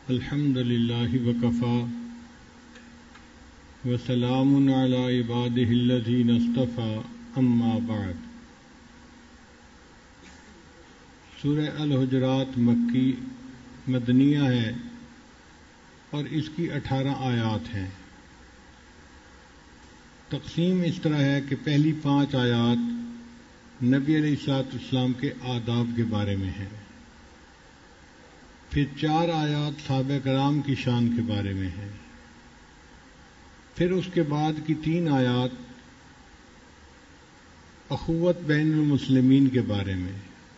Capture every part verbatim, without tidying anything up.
الحمد للہ وکفی وسلام علی عبادہ الذین اصطفی اما بعد۔ سورہ الحجرات مکی مدنیہ ہے اور اس کی اٹھارہ آیات ہیں۔ تقسیم اس طرح ہے کہ پہلی پانچ آیات نبی علیہ الصلوۃ والسلام کے آداب کے بارے میں ہیں، پھر چار آیات صحابہ کرام کی شان کے بارے میں ہیں، پھر اس کے بعد کی تین آیات اخوت بین المسلمین کے بارے میں۔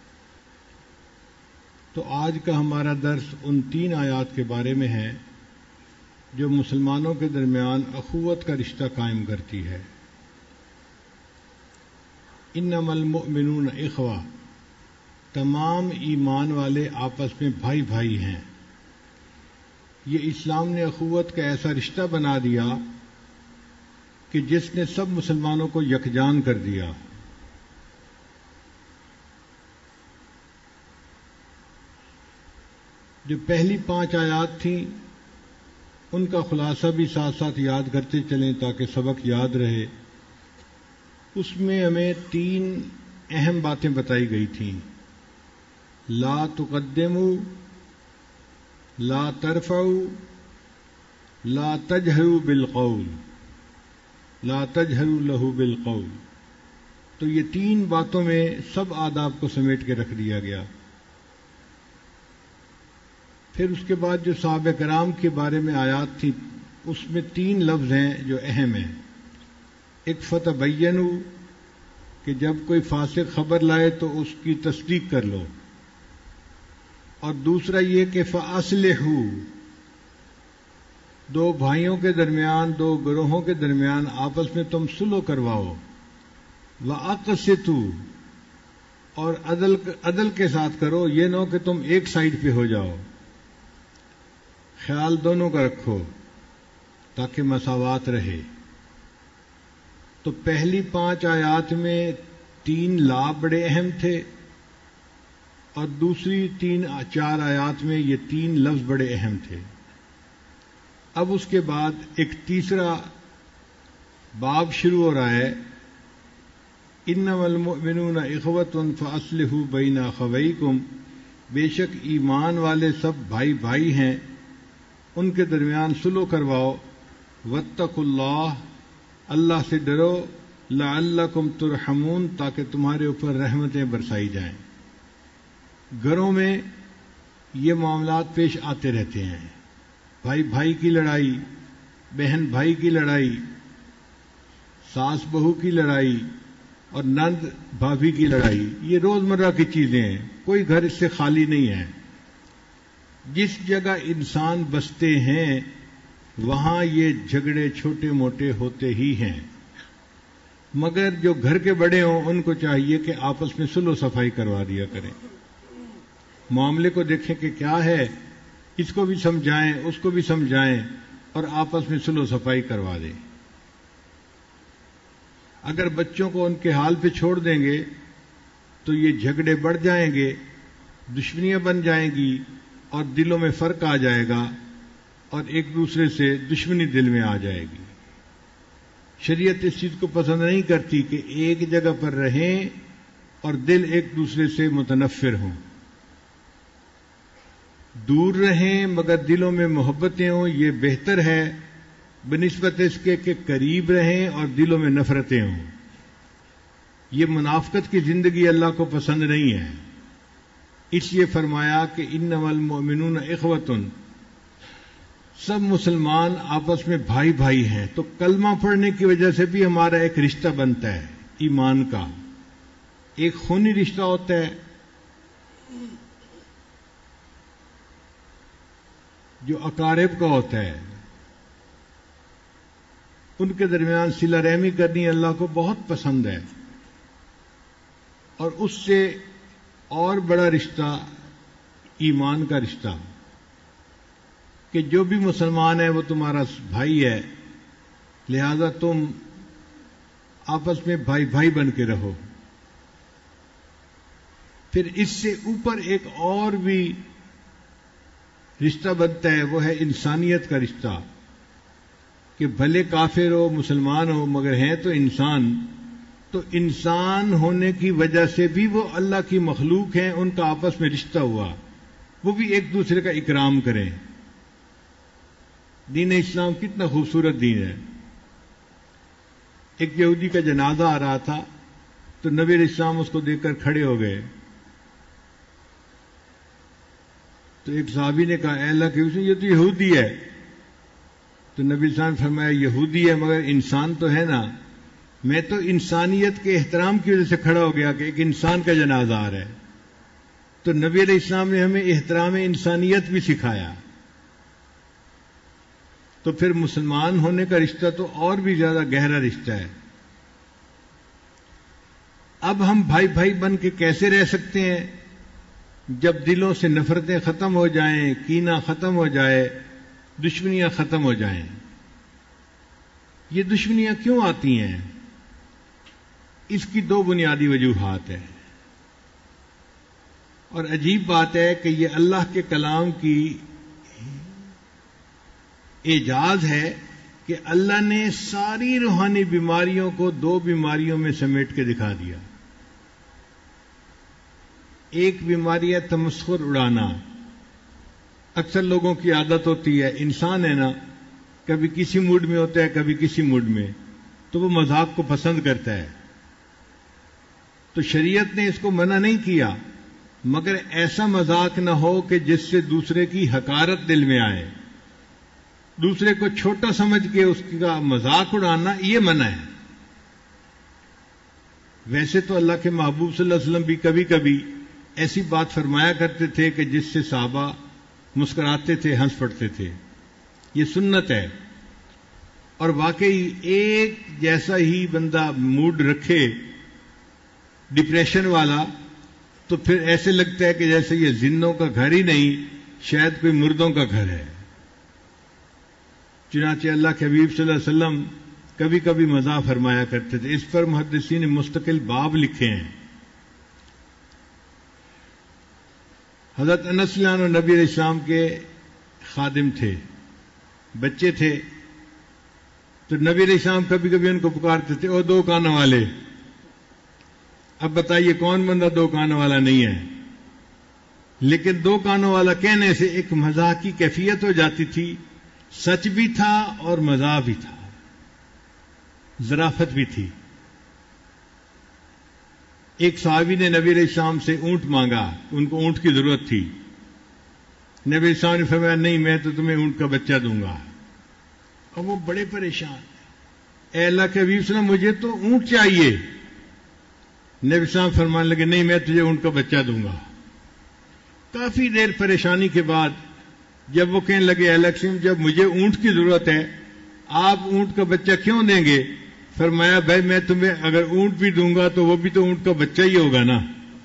تو آج کا ہمارا درس ان تین آیات کے بارے میں ہے جو مسلمانوں کے درمیان اخوت کا رشتہ قائم کرتی ہے۔ انما المؤمنون اخوہ، تمام ایمان والے آپس میں بھائی بھائی ہیں۔ یہ اسلام نے اخوت کا ایسا رشتہ بنا دیا کہ جس نے سب مسلمانوں کو یکجان کر دیا۔ جو پہلی پانچ آیات تھیں ان کا خلاصہ بھی ساتھ ساتھ یاد کرتے چلیں تاکہ سبق یاد رہے۔ اس میں ہمیں تین اہم باتیں بتائی گئی تھیں: لا تقدموا، لا ترفعوا، لا تجہروا بالقول، لا تجہروا له بالقول۔ تو یہ تین باتوں میں سب آداب کو سمیٹ کے رکھ دیا گیا۔ پھر اس کے بعد جو صحابہ کرام کے بارے میں آیات تھی اس میں تین لفظ ہیں جو اہم ہیں۔ ایک فتبینوا، کہ جب کوئی فاسق خبر لائے تو اس کی تصدیق کر لو، اور دوسرا یہ کہ فاصلحوا، دو بھائیوں کے درمیان، دو گروہوں کے درمیان آپس میں تم صلح کرواؤ، واقسطوا، اور عدل عدل کے ساتھ کرو، یہ نہ ہو کہ تم ایک سائیڈ پہ ہو جاؤ، خیال دونوں کا رکھو تاکہ مساوات رہے۔ تو پہلی پانچ آیات میں تین لا بڑے اہم تھے اور دوسری تین چار آیات میں یہ تین لفظ بڑے اہم تھے۔ اب اس کے بعد ایک تیسرا باب شروع ہو رہا ہے، انما المؤمنون اخوۃ فاصلحوا بین اخویکم، بے شک ایمان والے سب بھائی بھائی ہیں، ان کے درمیان صلح کرواؤ، واتقوا اللہ، اللہ سے ڈرو، لعلکم ترحمون، تاکہ تمہارے اوپر رحمتیں برسائی جائیں۔ گھروں میں یہ معاملات پیش آتے رہتے ہیں، بھائی بھائی کی لڑائی، بہن بھائی کی لڑائی، ساس بہو کی لڑائی اور نند بھابھی کی لڑائی، یہ روزمرہ کی چیزیں ہیں، کوئی گھر اس سے خالی نہیں ہے۔ جس جگہ انسان بستے ہیں وہاں یہ جھگڑے چھوٹے موٹے ہوتے ہی ہیں، مگر جو گھر کے بڑے ہوں ان کو چاہیے کہ آپس میں صلح و صفائی کروا دیا کریں، معاملے کو دیکھیں کہ کیا ہے، اس کو بھی سمجھائیں اس کو بھی سمجھائیں اور آپس میں صلح و صفائی کروا دیں۔ اگر بچوں کو ان کے حال پہ چھوڑ دیں گے تو یہ جھگڑے بڑھ جائیں گے، دشمنیاں بن جائیں گی اور دلوں میں فرق آ جائے گا اور ایک دوسرے سے دشمنی دل میں آ جائے گی۔ شریعت اس چیز کو پسند نہیں کرتی کہ ایک جگہ پر رہیں اور دل ایک دوسرے سے متنفر ہوں۔ دور رہیں مگر دلوں میں محبتیں ہوں، یہ بہتر ہے بنسبت اس کے کہ قریب رہیں اور دلوں میں نفرتیں ہوں۔ یہ منافقت کی زندگی اللہ کو پسند نہیں ہے، اس لیے فرمایا کہ انما المؤمنون اخوۃ، سب مسلمان آپس میں بھائی بھائی ہیں۔ تو کلمہ پڑھنے کی وجہ سے بھی ہمارا ایک رشتہ بنتا ہے ایمان کا، ایک خونی رشتہ ہوتا ہے جو اقارب کا ہوتا ہے، ان کے درمیان صلہ رحمی کرنی اللہ کو بہت پسند ہے۔ اور اس سے اور بڑا رشتہ ایمان کا رشتہ کہ جو بھی مسلمان ہے وہ تمہارا بھائی ہے، لہذا تم آپس میں بھائی بھائی بن کے رہو۔ پھر اس سے اوپر ایک اور بھی رشتہ بنتا ہے وہ ہے انسانیت کا رشتہ، کہ بھلے کافر ہو مسلمان ہو مگر ہیں تو انسان، تو انسان ہونے کی وجہ سے بھی وہ اللہ کی مخلوق ہیں، ان کا آپس میں رشتہ ہوا، وہ بھی ایک دوسرے کا اکرام کریں۔ دین اسلام کتنا خوبصورت دین ہے۔ ایک یہودی کا جنازہ آ رہا تھا تو نبی علیہ السلام اس کو دیکھ کر کھڑے ہو گئے، تو ایک صحابی نے کہا اے اللہ کے رسول یہ تو یہودی ہے، تو نبی علیہ السلام نے فرمایا یہودی ہے مگر انسان تو ہے نا، میں تو انسانیت کے احترام کی وجہ سے کھڑا ہو گیا کہ ایک انسان کا جنازہ آ رہا ہے، تو نبی علیہ السلام نے ہمیں احترام انسانیت بھی سکھایا۔ تو پھر مسلمان ہونے کا رشتہ تو اور بھی زیادہ گہرا رشتہ ہے۔ اب ہم بھائی بھائی بن کے کیسے رہ سکتے ہیں جب دلوں سے نفرتیں ختم ہو جائیں، کینہ ختم ہو جائے، دشمنیاں ختم ہو جائیں؟ یہ دشمنیاں کیوں آتی ہیں؟ اس کی دو بنیادی وجوہات ہیں، اور عجیب بات ہے کہ یہ اللہ کے کلام کی اعجاز ہے کہ اللہ نے ساری روحانی بیماریوں کو دو بیماریوں میں سمیٹ کے دکھا دیا۔ ایک بیماری ہے تمسخر اڑانا۔ اکثر لوگوں کی عادت ہوتی ہے، انسان ہے نا، کبھی کسی موڈ میں ہوتا ہے کبھی کسی موڈ میں، تو وہ مذاق کو پسند کرتا ہے۔ تو شریعت نے اس کو منع نہیں کیا، مگر ایسا مذاق نہ ہو کہ جس سے دوسرے کی حقارت دل میں آئے، دوسرے کو چھوٹا سمجھ کے اس کا مذاق اڑانا، یہ منع ہے۔ ویسے تو اللہ کے محبوب صلی اللہ علیہ وسلم بھی کبھی کبھی ایسی بات فرمایا کرتے تھے کہ جس سے صحابہ مسکراتے تھے، ہنس پڑتے تھے، یہ سنت ہے۔ اور واقعی ایک جیسا ہی بندہ موڈ رکھے ڈپریشن والا تو پھر ایسے لگتا ہے کہ جیسے یہ زندوں کا گھر ہی نہیں، شاید کوئی مردوں کا گھر ہے۔ چنانچہ اللہ کے حبیب صلی اللہ علیہ وسلم کبھی کبھی مزاح فرمایا کرتے تھے۔ اس پر محدثین نے مستقل باب لکھے ہیں۔ حضرت انس رضی اللہ عنہ نبی علیہ السلام کے خادم تھے، بچے تھے، تو نبی علیہ السلام کبھی کبھی ان کو پکارتے تھے او دو کانوں والے۔ اب بتائیے کون بندہ دو کانوں والا نہیں ہے؟ لیکن دو کانوں والا کہنے سے ایک مزاح کی کیفیت ہو جاتی تھی، سچ بھی تھا اور مزاح بھی تھا، ظرافت بھی تھی۔ ایک صحابی نے نبی علیہ السلام سے اونٹ مانگا، ان کو اونٹ کی ضرورت تھی۔ نبی علیہ السلام نے فرمایا نہیں میں تو تمہیں اونٹ کا بچہ دوں گا۔ اور وہ بڑے پریشان، اے اللہ کے حبیب صلی اللہ علیہ وسلم مجھے تو اونٹ چاہیے۔ نبی علیہ السلام فرمانے لگے نہیں میں تجھے اونٹ کا بچہ دوں گا۔ کافی دیر پریشانی کے بعد جب وہ کہنے لگے اے اللہ کے حبیب جب مجھے اونٹ کی ضرورت ہے آپ اونٹ کا بچہ کیوں دیں گے؟ فرمایا بھائی میں تمہیں اگر اونٹ بھی دوں گا تو وہ بھی تو اونٹ کا بچہ ہی ہوگا نا۔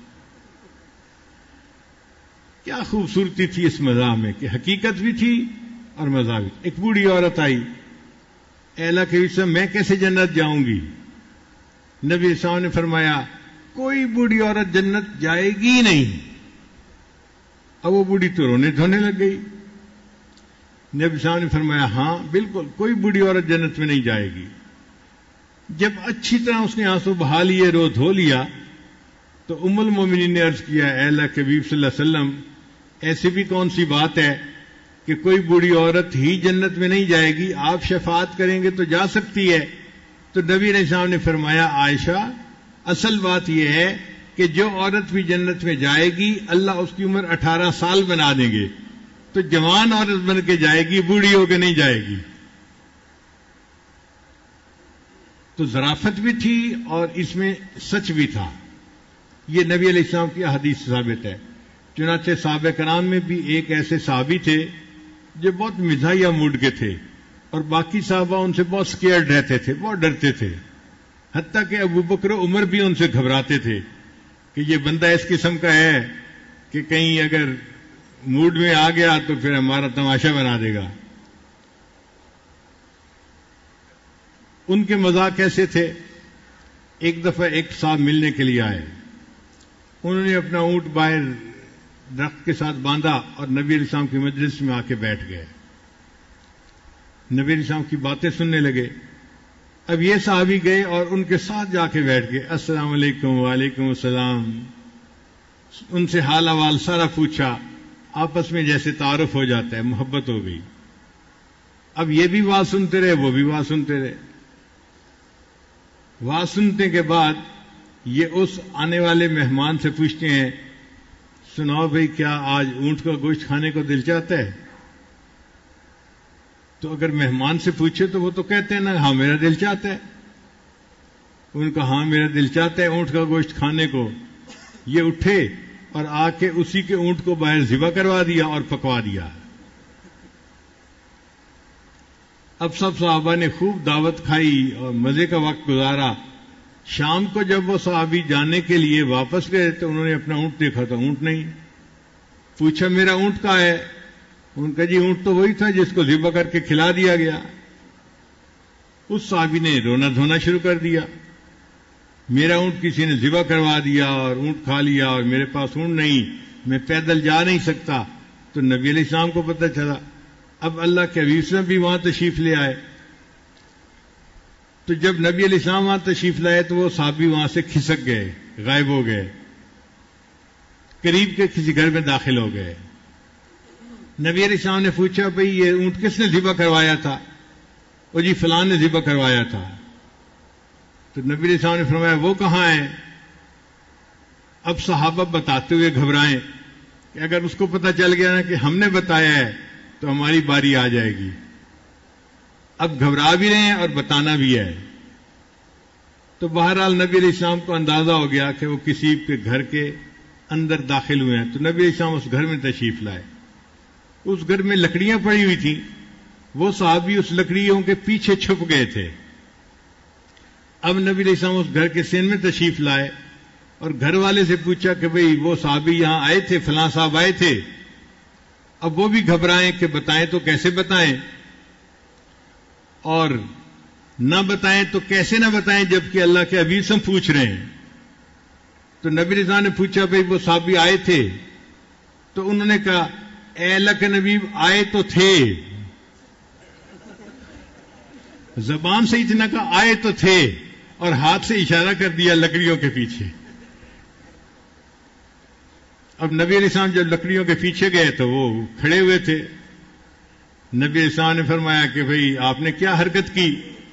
کیا خوبصورتی تھی اس مزاح میں کہ حقیقت بھی تھی اور مزاح بھی۔ ایک بوڑھی عورت آئی، اے اللہ کے حبیب میں کیسے جنت جاؤں گی؟ نبی صاحب نے فرمایا کوئی بوڑھی عورت جنت جائے گی نہیں۔ اب وہ بوڑھی تو رونے دھونے لگ گئی۔ نبی صاحب نے فرمایا ہاں بالکل کوئی بوڑھی عورت جنت میں نہیں جائے گی۔ جب اچھی طرح اس نے آنسو بہا لیے، رو دھو لیا، تو ام المومنین نے عرض کیا اے اللہ کے حبیب صلی اللہ علیہ وسلم ایسی بھی کون سی بات ہے کہ کوئی بوڑھی عورت ہی جنت میں نہیں جائے گی، آپ شفاعت کریں گے تو جا سکتی ہے۔ تو نبی علیہ السلام نے فرمایا عائشہ اصل بات یہ ہے کہ جو عورت بھی جنت میں جائے گی اللہ اس کی عمر اٹھارہ سال بنا دیں گے، تو جوان عورت بن کے جائے گی، بوڑھی ہو کے نہیں جائے گی۔ تو ظرافت بھی تھی اور اس میں سچ بھی تھا۔ یہ نبی علیہ السلام کی حدیث سے ثابت ہے۔ چنانچہ صحابہ کرام میں بھی ایک ایسے صحابی تھے جو بہت مزاحیہ موڈ کے تھے اور باقی صحابہ ان سے بہت سکیئرڈ رہتے تھے، بہت ڈرتے تھے، حتیٰ کہ ابو بکر و عمر بھی ان سے گھبراتے تھے کہ یہ بندہ اس قسم کا ہے کہ کہیں اگر موڈ میں آ گیا تو پھر ہمارا تماشا بنا دے گا۔ ان کے مذاق کیسے تھے؟ ایک دفعہ ایک صاحب ملنے کے لیے آئے، انہوں نے اپنا اونٹ باہر درخت کے ساتھ باندھا اور نبی علیہ السلام کی مجلس میں آ کے بیٹھ گئے. نبی علیہ السلام کی باتیں سننے لگے. اب یہ صحابی گئے اور ان کے ساتھ جا کے بیٹھ گئے. السلام علیکم. وعلیکم السلام. ان سے حال احوال سارا پوچھا. آپس میں جیسے تعارف ہو جاتا ہے, محبت ہو گئی. اب یہ بھی بات سنتے رہے, وہ بھی بات سنتے رہے. بات سننے کے بعد یہ اس آنے والے مہمان سے پوچھتے ہیں, سناؤ بھائی کیا آج اونٹ کا گوشت کھانے کو دل چاہتا ہے؟ تو اگر مہمان سے پوچھے تو وہ تو کہتے ہیں نا ہاں میرا دل چاہتا ہے. ان کا ہاں میرا دل چاہتا ہے اونٹ کا گوشت کھانے کو. یہ اٹھے اور آ کے اسی کے اونٹ کو باہر ذبح کروا دیا اور پکوا دیا. اب سب صحابہ نے خوب دعوت کھائی اور مزے کا وقت گزارا. شام کو جب وہ صحابی جانے کے لیے واپس گئے تو انہوں نے اپنا اونٹ دیکھا تھا, اونٹ نہیں. پوچھا میرا اونٹ کہاں ہے؟ ان کا جی اونٹ تو وہی تھا جس کو ذبح کر کے کھلا دیا گیا. اس صحابی نے رونا دھونا شروع کر دیا, میرا اونٹ کسی نے ذبح کروا دیا اور اونٹ کھا لیا اور میرے پاس اونٹ نہیں, میں پیدل جا نہیں سکتا. تو نبی علیہ السلام کو پتہ چلا. اب اللہ کے حبیب سے بھی وہاں تشریف لے آئے. تو جب نبی علیہ السلام وہاں تشریف لائے تو وہ صحابی وہاں سے کھسک گئے, غائب ہو گئے, قریب کے کسی گھر میں داخل ہو گئے. نبی علیہ السلام نے پوچھا بھئی یہ اونٹ کس نے ذبح کروایا تھا؟ وہ جی فلان نے ذبح کروایا تھا. تو نبی علیہ السلام نے فرمایا وہ کہاں ہے؟ اب صحابہ بتاتے ہوئے گھبرائیں کہ اگر اس کو پتہ چل گیا نا کہ ہم نے بتایا ہے تو ہماری باری آ جائے گی. اب گھبرا بھی رہے ہیں اور بتانا بھی ہے. تو بہرحال نبی علیہ السلام کو اندازہ ہو گیا کہ وہ کسی کے گھر کے اندر داخل ہوئے ہیں. تو نبی علیہ السلام اس گھر میں تشریف لائے. اس گھر میں لکڑیاں پڑی ہوئی تھیں. وہ صحابی اس لکڑیوں کے پیچھے چھپ گئے تھے. اب نبی علیہ السلام اس گھر کے سین میں تشریف لائے اور گھر والے سے پوچھا کہ بھئی وہ صحابی یہاں آئے تھے, فلاں صاحب آئے تھے. اب وہ بھی گھبرائیں کہ بتائیں تو کیسے بتائیں, اور نہ بتائیں تو کیسے نہ بتائیں جبکہ اللہ کے حبیب سے پوچھ رہے ہیں. تو نبی علیہ السلام نے پوچھا بھئی وہ صحابی آئے تھے؟ تو انہوں نے کہا اے اللہ کے نبی آئے تو تھے. زبان سے اتنا کہا آئے تو تھے اور ہاتھ سے اشارہ کر دیا لکڑیوں کے پیچھے. اب نبی علیہ السلام جب لکڑیوں کے پیچھے گئے تو وہ کھڑے ہوئے تھے. نبی علیہ السلام نے فرمایا کہ بھئی آپ نے کیا حرکت کی؟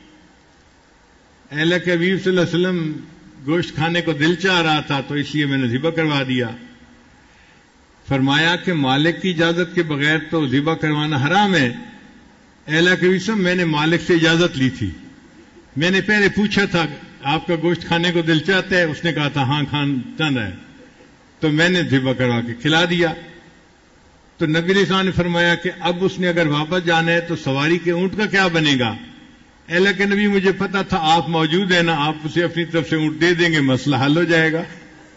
اے اللہ کے حبیب صلی اللہ علیہ وسلم گوشت کھانے کو دل چاہ رہا تھا تو اس لیے میں نے ذبح کروا دیا. فرمایا کہ مالک کی اجازت کے بغیر تو ذبح کروانا حرام ہے. اے اللہ کے حبیب میں نے مالک سے اجازت لی تھی. میں نے پہلے پوچھا تھا آپ کا گوشت کھانے کو دل چاہتا ہے؟ اس نے کہا تھا ہاں کھان چاہتا ہے, تو میں نے ذبح کروا کے کھلا دیا. تو نبی علیہ السلام نے فرمایا کہ اب اس نے اگر واپس جانا ہے تو سواری کے اونٹ کا کیا بنے گا؟ اے اللہ کے نبی مجھے پتا تھا آپ موجود ہیں نا, آپ اسے اپنی طرف سے اونٹ دے دیں گے, مسئلہ حل ہو جائے گا.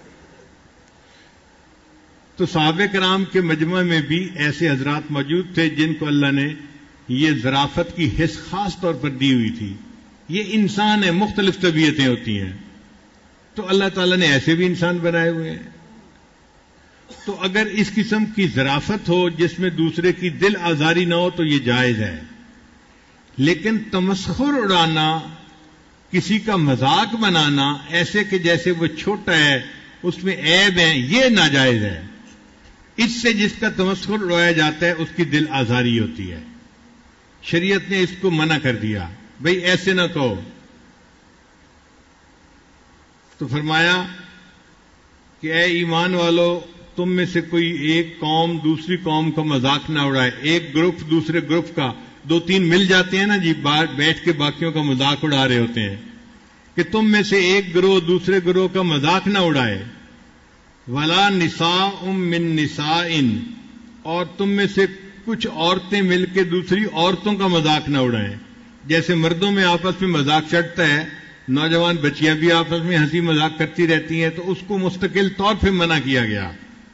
تو صحابہ کرام کے مجمع میں بھی ایسے حضرات موجود تھے جن کو اللہ نے یہ ظرافت کی حس خاص طور پر دی ہوئی تھی. یہ انسان ہے, مختلف طبیعتیں ہوتی ہیں, تو اللہ تعالیٰ نے ایسے بھی انسان بنائے ہوئے ہیں. تو اگر اس قسم کی ظرافت ہو جس میں دوسرے کی دل آزاری نہ ہو تو یہ جائز ہے. لیکن تمسخر اڑانا, کسی کا مذاق بنانا ایسے کہ جیسے وہ چھوٹا ہے, اس میں عیب ہے, یہ ناجائز ہے. اس سے جس کا تمسخر اڑایا جاتا ہے اس کی دل آزاری ہوتی ہے. شریعت نے اس کو منع کر دیا, بھئی ایسے نہ کہو. تو فرمایا کہ اے ایمان والو, تم میں سے کوئی ایک قوم دوسری قوم کا مذاق نہ اڑائے. ایک گروپ دوسرے گروپ کا, دو تین مل جاتے ہیں نا جی, بیٹھ کے باقیوں کا مذاق اڑا رہے ہوتے ہیں, کہ تم میں سے ایک گروہ دوسرے گروہ کا مذاق نہ اڑائے. ولا نساء من نساء, اور تم میں سے کچھ عورتیں مل کے دوسری عورتوں کا مذاق نہ اڑائیں. جیسے مردوں میں آپس میں مذاق چڑھتا ہے, نوجوان بچیاں بھی آپس میں ہنسی مذاق کرتی رہتی ہیں, تو اس کو مستقل طور پہ منع کیا گیا.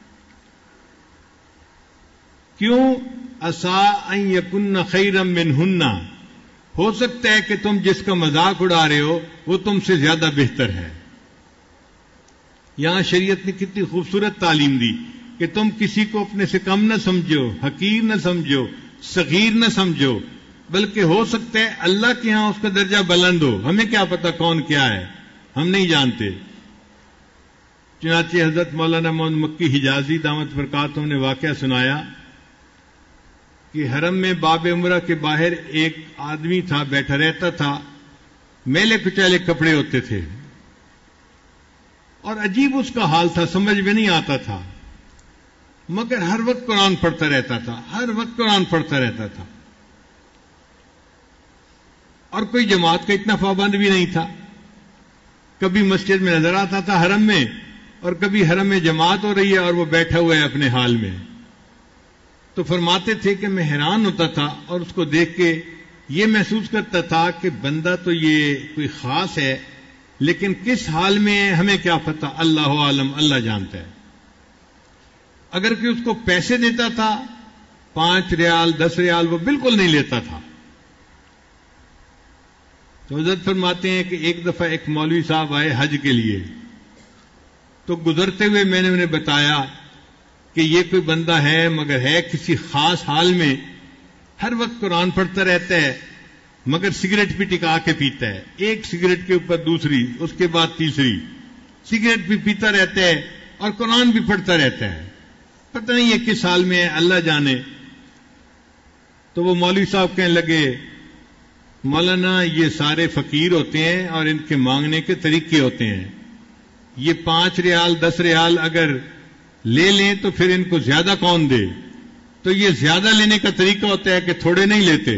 کیوں؟ عسا ان یکن خیرا منہن, ہو سکتا ہے کہ تم جس کا مذاق اڑا رہے ہو وہ تم سے زیادہ بہتر ہے. یہاں شریعت نے کتنی خوبصورت تعلیم دی کہ تم کسی کو اپنے سے کم نہ سمجھو، حقیر نہ سمجھو، صغیر نہ سمجھو، بلکہ ہو سکتا ہے اللہ کے ہاں اس کا درجہ بلند ہو، ہمیں کیا پتا کون کیا ہے، ہم نہیں جانتے۔ چنانچہ حضرت مولانا محمد مکی حجازی دامت برکاتہم نے واقعہ سنایا کہ حرم میں باب عمرہ کے باہر ایک آدمی تھا، بیٹھا رہتا تھا، میلے کچیلے کپڑے ہوتے تھے اور عجیب اس کا حال تھا، سمجھ میں نہیں آتا تھا، مگر ہر وقت قرآن پڑھتا رہتا تھا، ہر وقت قرآن پڑھتا رہتا تھا، اور کوئی جماعت کا اتنا پابند بھی نہیں تھا۔ کبھی مسجد میں نظر آتا تھا حرم میں، اور کبھی حرم میں جماعت ہو رہی ہے اور وہ بیٹھا ہوا ہے اپنے حال میں۔ تو فرماتے تھے کہ میں حیران ہوتا تھا اور اس کو دیکھ کے یہ محسوس کرتا تھا کہ بندہ تو یہ کوئی خاص ہے، لیکن کس حال میں ہے ہمیں کیا پتہ، اللہ عالم، اللہ جانتا ہے۔ اگر کہ اس کو پیسے دیتا تھا، پانچ ریال دس ریال، وہ بالکل نہیں لیتا تھا۔ تو حضرت فرماتے ہیں کہ ایک دفعہ ایک مولوی صاحب آئے حج کے لیے، تو گزرتے ہوئے میں نے انہیں بتایا کہ یہ کوئی بندہ ہے مگر ہے کسی خاص حال میں، ہر وقت قرآن پڑھتا رہتا ہے مگر سگریٹ بھی ٹکا کے پیتا ہے، ایک سگریٹ کے اوپر دوسری، اس کے بعد تیسری، سگریٹ بھی پیتا رہتا ہے اور قرآن بھی پڑھتا رہتا ہے، پتہ نہیں یہ کس حال میں ہے، اللہ جانے۔ تو وہ مولوی صاحب کہنے لگے، مولانا یہ سارے فقیر ہوتے ہیں اور ان کے مانگنے کے طریقے ہوتے ہیں، یہ پانچ ریال دس ریال اگر لے لیں تو پھر ان کو زیادہ کون دے، تو یہ زیادہ لینے کا طریقہ ہوتا ہے کہ تھوڑے نہیں لیتے۔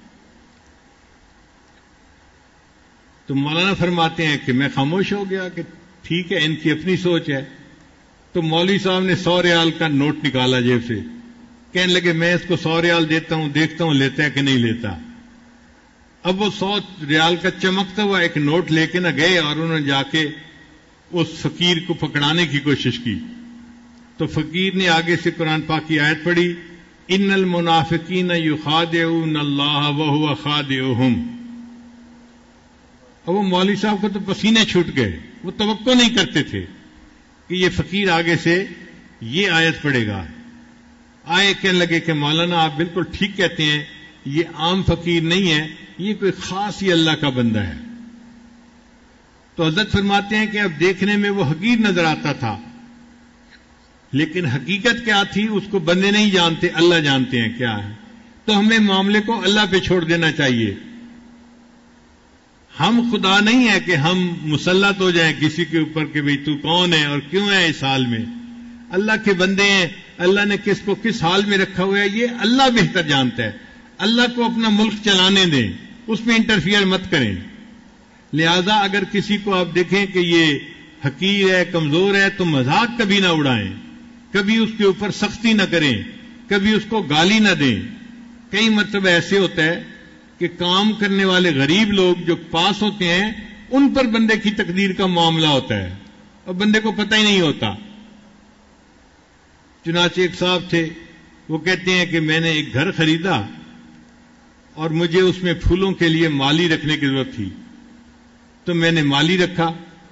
تو مولانا فرماتے ہیں کہ میں خاموش ہو گیا کہ ٹھیک ہے، ان کی اپنی سوچ ہے۔ تو مولوی صاحب نے سو ریال کا نوٹ نکالا جیب سے، کہنے لگے میں اس کو سو ریال دیتا ہوں، دیکھتا ہوں لیتا ہے کہ نہیں لیتا۔ اب وہ سو ریال کا چمکتا ہوا ایک نوٹ لے کے نہ گئے اور انہوں نے جا کے اس فقیر کو پکڑانے کی کوشش کی، تو فقیر نے آگے سے قرآن پاک کی آیت پڑھی، ان المنافقین یخادعون اللہ وہو خادعہم۔ اور وہ مولوی صاحب کو تو پسینے چھوٹ گئے، وہ توقع نہیں کرتے تھے کہ یہ فقیر آگے سے یہ آیت پڑھے گا۔ آئے کہنے لگے کہ مولانا آپ بالکل ٹھیک کہتے ہیں، یہ عام فقیر نہیں ہے، یہ کوئی خاص ہی اللہ کا بندہ ہے۔ تو حضرت فرماتے ہیں کہ اب دیکھنے میں وہ حقیر نظر آتا تھا، لیکن حقیقت کیا تھی اس کو بندے نہیں جانتے، اللہ جانتے ہیں کیا ہے۔ تو ہمیں معاملے کو اللہ پہ چھوڑ دینا چاہیے۔ ہم خدا نہیں ہے کہ ہم مسلط ہو جائیں کسی کے اوپر کہ بھئی تو کون ہے اور کیوں ہے اس حال میں۔ اللہ کے بندے ہیں، اللہ نے کس کو کس حال میں رکھا ہوا ہے یہ اللہ بہتر جانتا ہے۔ اللہ کو اپنا ملک چلانے دیں، اس میں انٹرفیئر مت کریں۔ لہذا اگر کسی کو آپ دیکھیں کہ یہ حقیر ہے، کمزور ہے، تو مذاق کبھی نہ اڑائیں، کبھی اس کے اوپر سختی نہ کریں، کبھی اس کو گالی نہ دیں۔ کئی مرتبہ ایسے ہوتا ہے کہ کام کرنے والے غریب لوگ جو پاس ہوتے ہیں ان پر بندے کی تقدیر کا معاملہ ہوتا ہے اور بندے کو پتہ ہی نہیں ہوتا۔ چنانچہ ایک صاحب تھے، وہ کہتے ہیں کہ میں نے ایک گھر خریدا اور مجھے اس میں پھولوں کے لیے مالی رکھنے کی ضرورت تھی، تو میں نے مالی رکھا۔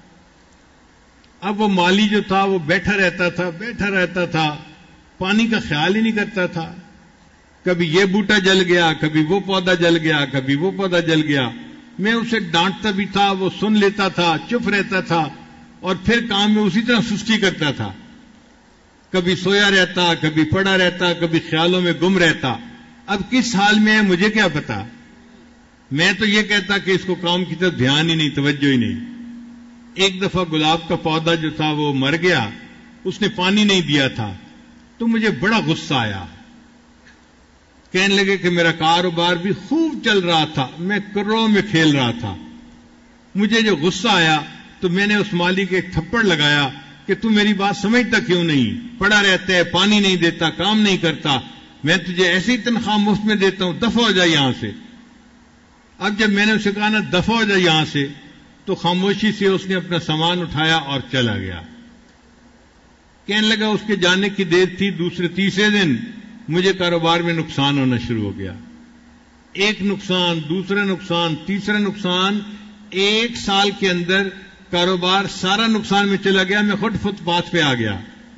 اب وہ مالی جو تھا وہ بیٹھا رہتا تھا بیٹھا رہتا تھا پانی کا خیال ہی نہیں کرتا تھا، کبھی یہ بوٹا جل گیا، کبھی وہ پودا جل گیا، کبھی وہ پودا جل گیا۔ میں اسے ڈانٹتا بھی تھا، وہ سن لیتا تھا، چپ رہتا تھا، اور پھر کام میں اسی طرح سستی کرتا تھا، کبھی سویا رہتا، کبھی پڑا رہتا، کبھی خیالوں میں گم رہتا۔ اب کس حال میں ہے مجھے کیا پتا، میں تو یہ کہتا کہ اس کو کام کی طرف دھیان ہی نہیں، توجہ ہی نہیں۔ ایک دفعہ گلاب کا پودا جو تھا وہ مر گیا، اس نے پانی نہیں دیا تھا، تو مجھے بڑا غصہ آیا۔ کہنے لگے کہ میرا کاروبار بھی خوب چل رہا تھا، میں کروڑوں میں کھیل رہا تھا، مجھے جو غصہ آیا تو میں نے اس مالی کے ایک تھپڑ لگایا کہ تو میری بات سمجھتا کیوں نہیں، پڑا رہتا ہے، پانی نہیں دیتا، کام نہیں کرتا، میں تجھے ایسی ہی تنخواہ مفت میں دیتا ہوں، دفع ہو جائے یہاں سے۔ اب جب میں نے اسے کہا نا دفع ہو جائے یہاں سے، تو خاموشی سے اس نے اپنا سامان اٹھایا اور چلا گیا۔ کہنے لگا اس کے جانے کی دیر تھی، دوسرے تیسرے دن مجھے کاروبار میں نقصان ہونا شروع ہو گیا، ایک نقصان، دوسرا نقصان، تیسرا نقصان، ایک سال کے اندر کاروبار سارا نقصان میں چلا گیا۔ میں خود فٹ پاتھ پہ آ گیا،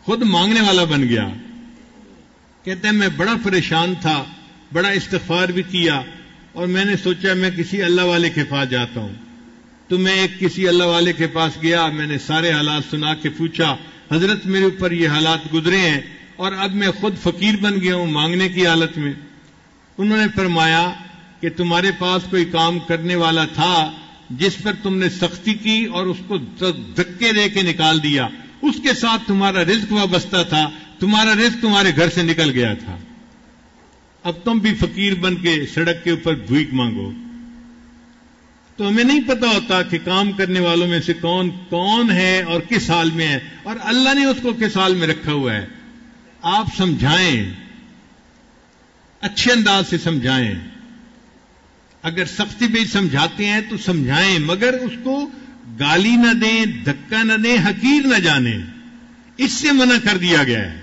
خود مانگنے والا بن گیا. کہتے ہیں میں بڑا پریشان تھا, بڑا استغفار بھی کیا, اور میں نے سوچا میں کسی اللہ والے کے پاس جاتا ہوں. تو میں ایک کسی اللہ والے کے پاس گیا, میں نے سارے حالات سنا کے پوچھا, حضرت میرے اوپر یہ حالات گزرے ہیں اور اب میں خود فقیر بن گیا ہوں مانگنے کی حالت میں. انہوں نے فرمایا کہ تمہارے پاس کوئی کام کرنے والا تھا جس پر تم نے سختی کی اور اس کو دھکے دے کے نکال دیا, اس کے ساتھ تمہارا رزق وابستہ تھا, تمہارا رزق تمہارے گھر سے نکل گیا تھا. اب تم بھی فقیر بن کے سڑک کے اوپر بھیک مانگو. تو ہمیں نہیں پتا ہوتا کہ کام کرنے والوں میں سے کون کون ہے اور کس حال میں ہے, اور اللہ نے اس کو کس حال میں رکھا ہوا ہے. آپ سمجھائیں, اچھے انداز سے سمجھائیں. اگر سختی پہ سمجھاتے ہیں تو سمجھائیں, مگر اس کو گالی نہ دیں, دھکا نہ دیں, حقیر نہ جانیں. اس سے منع کر دیا گیا ہے.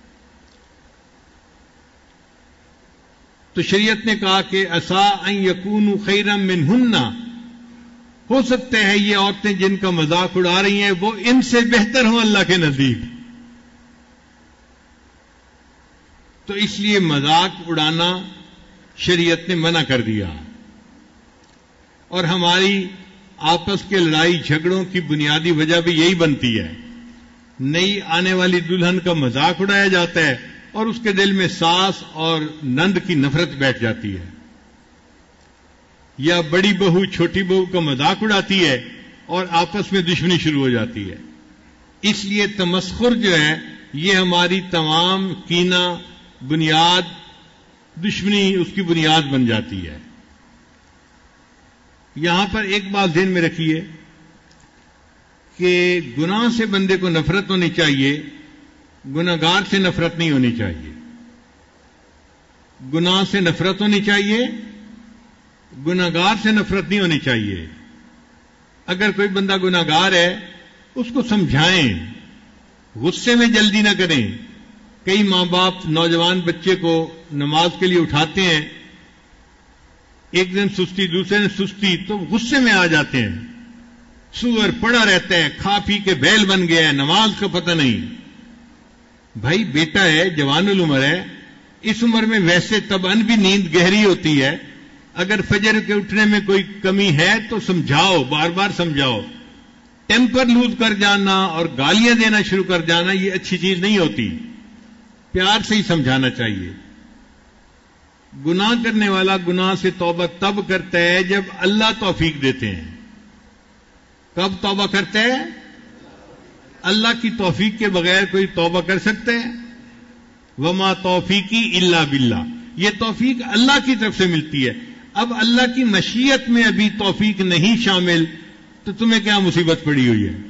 تو شریعت نے کہا کہ عسا ان یکونوا خیرا منہن, ہو سکتا ہے یہ عورتیں جن کا مذاق اڑا رہی ہیں وہ ان سے بہتر ہوں اللہ کے نزدیک. تو اس لیے مذاق اڑانا شریعت نے منع کر دیا. اور ہماری آپس کے لڑائی جھگڑوں کی بنیادی وجہ بھی یہی بنتی ہے. نئی آنے والی دلہن کا مذاق اڑایا جاتا ہے اور اس کے دل میں ساس اور نند کی نفرت بیٹھ جاتی ہے, یا بڑی بہو چھوٹی بہو کا مذاق اڑاتی ہے اور آپس میں دشمنی شروع ہو جاتی ہے. اس لیے تمسخر جو ہے یہ ہماری تمام کینہ بنیاد, دشمنی اس کی بنیاد بن جاتی ہے. یہاں پر ایک بات ذہن میں رکھیے کہ گناہ سے بندے کو نفرت ہونی چاہیے, گناہگار سے نفرت نہیں ہونی چاہیے. گناہ سے نفرت ہونی چاہیے, گناہگار سے نفرت نہیں ہونی چاہیے. اگر کوئی بندہ گناہگار ہے اس کو سمجھائیں, غصے میں جلدی نہ کریں. کئی ماں باپ نوجوان بچے کو نماز کے لیے اٹھاتے ہیں, ایک دن سستی, دوسرے دن سستی, تو غصے میں آ جاتے ہیں. سور پڑا رہتا ہے, کھا پی کے بیل بن گیا ہے, نماز کا پتہ نہیں. بھائی بیٹا ہے, جوان العمر ہے, اس عمر میں ویسے طبعاً بھی نیند گہری ہوتی ہے. اگر فجر کے اٹھنے میں کوئی کمی ہے تو سمجھاؤ, بار بار سمجھاؤ. ٹیمپر لوز کر جانا اور گالیاں دینا شروع کر جانا یہ اچھی چیز نہیں ہوتی. پیار سے ہی سمجھانا چاہیے. گناہ کرنے والا گناہ سے توبہ تب کرتا ہے جب اللہ توفیق دیتے ہیں. کب توبہ کرتا ہے؟ اللہ کی توفیق کے بغیر کوئی توبہ کر سکتا ہے؟ وما توفیقی الا باللہ, یہ توفیق اللہ کی طرف سے ملتی ہے. اب اللہ کی مشیت میں ابھی توفیق نہیں شامل تو تمہیں کیا مصیبت پڑی ہوئی ہے؟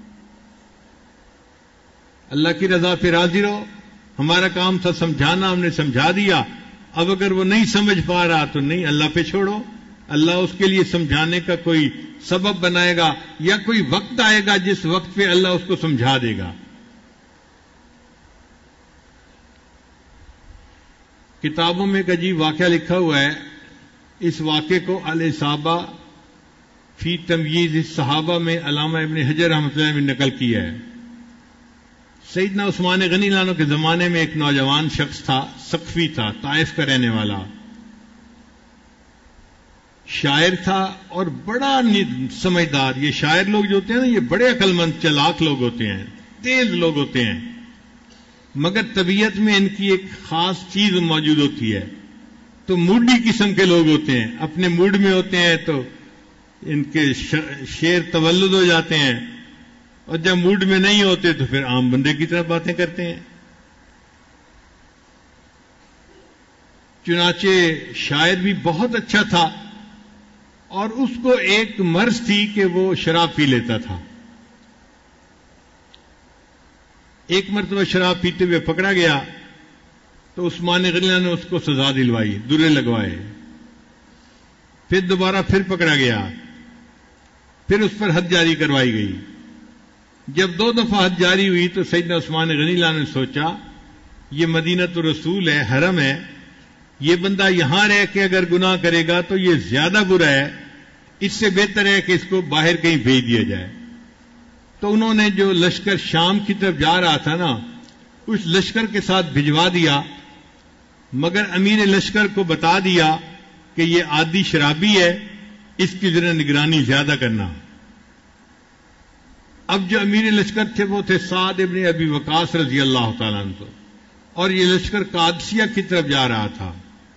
اللہ کی رضا پہ راضی رہو. ہمارا کام تھا سمجھانا, ہم نے سمجھا دیا. اب اگر وہ نہیں سمجھ پا رہا تو نہیں, اللہ پہ چھوڑو. اللہ اس کے لیے سمجھانے کا کوئی سبب بنائے گا, یا کوئی وقت آئے گا جس وقت پہ اللہ اس کو سمجھا دے گا. کتابوں میں ایک عجیب واقعہ لکھا ہوا ہے. اس واقعے کو الاصابہ فی تمییز الصحابہ میں علامہ ابن حجر رحمۃ اللہ نے نقل کیا ہے. سیدنا عثمان غنی لانو کے زمانے میں ایک نوجوان شخص تھا, سقفی تھا, طائف کا رہنے والا, شاعر تھا اور بڑا سمجھدار. یہ شاعر لوگ جو ہوتے ہیں نا, یہ بڑے عقل مند چلاک لوگ ہوتے ہیں, تیز لوگ ہوتے ہیں, مگر طبیعت میں ان کی ایک خاص چیز موجود ہوتی ہے. تو موڈی قسم کے لوگ ہوتے ہیں, اپنے موڈ میں ہوتے ہیں تو ان کے شعر تولد ہو جاتے ہیں, اور جب موڈ میں نہیں ہوتے تو پھر عام بندے کی طرح باتیں کرتے ہیں. چنانچہ شاعر بھی بہت اچھا تھا, اور اس کو ایک مرض تھی کہ وہ شراب پی لیتا تھا. ایک مرتبہ شراب پیتے ہوئے پکڑا گیا تو عثمان غنی نے اس کو سزا دلوائی, درے لگوائے. پھر دوبارہ پھر پکڑا گیا, پھر اس پر حد جاری کروائی گئی. جب دو دفعہ حد جاری ہوئی تو سیدنا عثمان غنی نے سوچا یہ مدینۃ الرسول ہے, حرم ہے, یہ بندہ یہاں رہ کے اگر گناہ کرے گا تو یہ زیادہ برا ہے, اس سے بہتر ہے کہ اس کو باہر کہیں بھیج دیا جائے. تو انہوں نے جو لشکر شام کی طرف جا رہا تھا نا, اس لشکر کے ساتھ بھجوا دیا، مگر امیر لشکر کو بتا دیا کہ یہ عادی شرابی ہے، اس کی ذرا نگرانی زیادہ کرنا۔ اب جو امیر لشکر تھے وہ تھے سعد ابن ابی وقاص رضی اللہ تعالیٰ عنہ، اور یہ لشکر قادسیہ کی طرف جا رہا تھا۔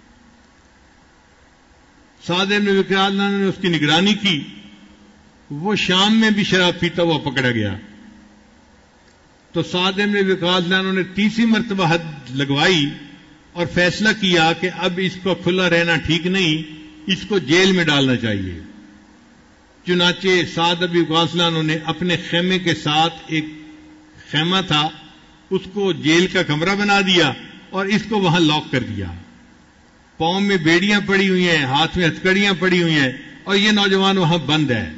سعد ابن ابی وقاص نے اس کی نگرانی کی، وہ شام میں بھی شراب پیتا ہوا پکڑا گیا، تو سعد ابن ابی وقاص نے تیسری مرتبہ حد لگوائی اور فیصلہ کیا کہ اب اس کو کھلا رہنا ٹھیک نہیں، اس کو جیل میں ڈالنا چاہیے۔ چنانچہ سعد ابی وقاص نے اپنے خیمے کے ساتھ ایک خیمہ تھا، اس کو جیل کا کمرہ بنا دیا اور اس کو وہاں لاک کر دیا۔ پاؤں میں بیڑیاں پڑی ہوئی ہیں، ہاتھ میں ہتھکڑیاں پڑی ہوئی ہیں، اور یہ نوجوان وہاں بند ہے،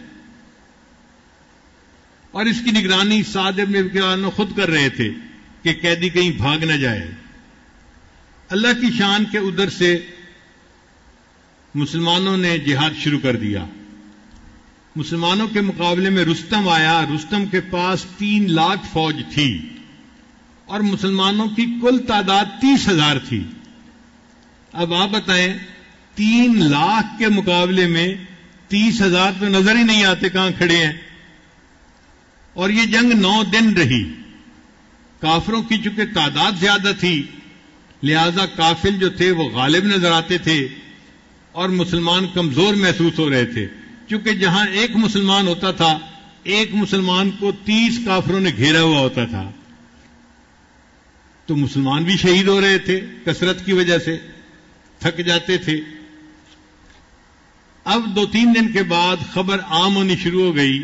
اور اس کی نگرانی سعد ابن ابی وقاص خود کر رہے تھے کہ قیدی کہیں بھاگ نہ جائے۔ اللہ کی شان کے ادھر سے مسلمانوں نے جہاد شروع کر دیا۔ مسلمانوں کے مقابلے میں رستم آیا، رستم کے پاس تین لاکھ فوج تھی اور مسلمانوں کی کل تعداد تیس ہزار تھی۔ اب آپ بتائیں، تین لاکھ کے مقابلے میں تیس ہزار تو نظر ہی نہیں آتے کہاں کھڑے ہیں، اور یہ جنگ نو دن رہی۔ کافروں کی چونکہ تعداد زیادہ تھی، لہذا کافر جو تھے وہ غالب نظر آتے تھے اور مسلمان کمزور محسوس ہو رہے تھے، کیونکہ جہاں ایک مسلمان ہوتا تھا، ایک مسلمان کو تیس کافروں نے گھیرا ہوا ہوتا تھا، تو مسلمان بھی شہید ہو رہے تھے، کثرت کی وجہ سے تھک جاتے تھے۔ اب دو تین دن کے بعد خبر عام ہونی شروع ہو گئی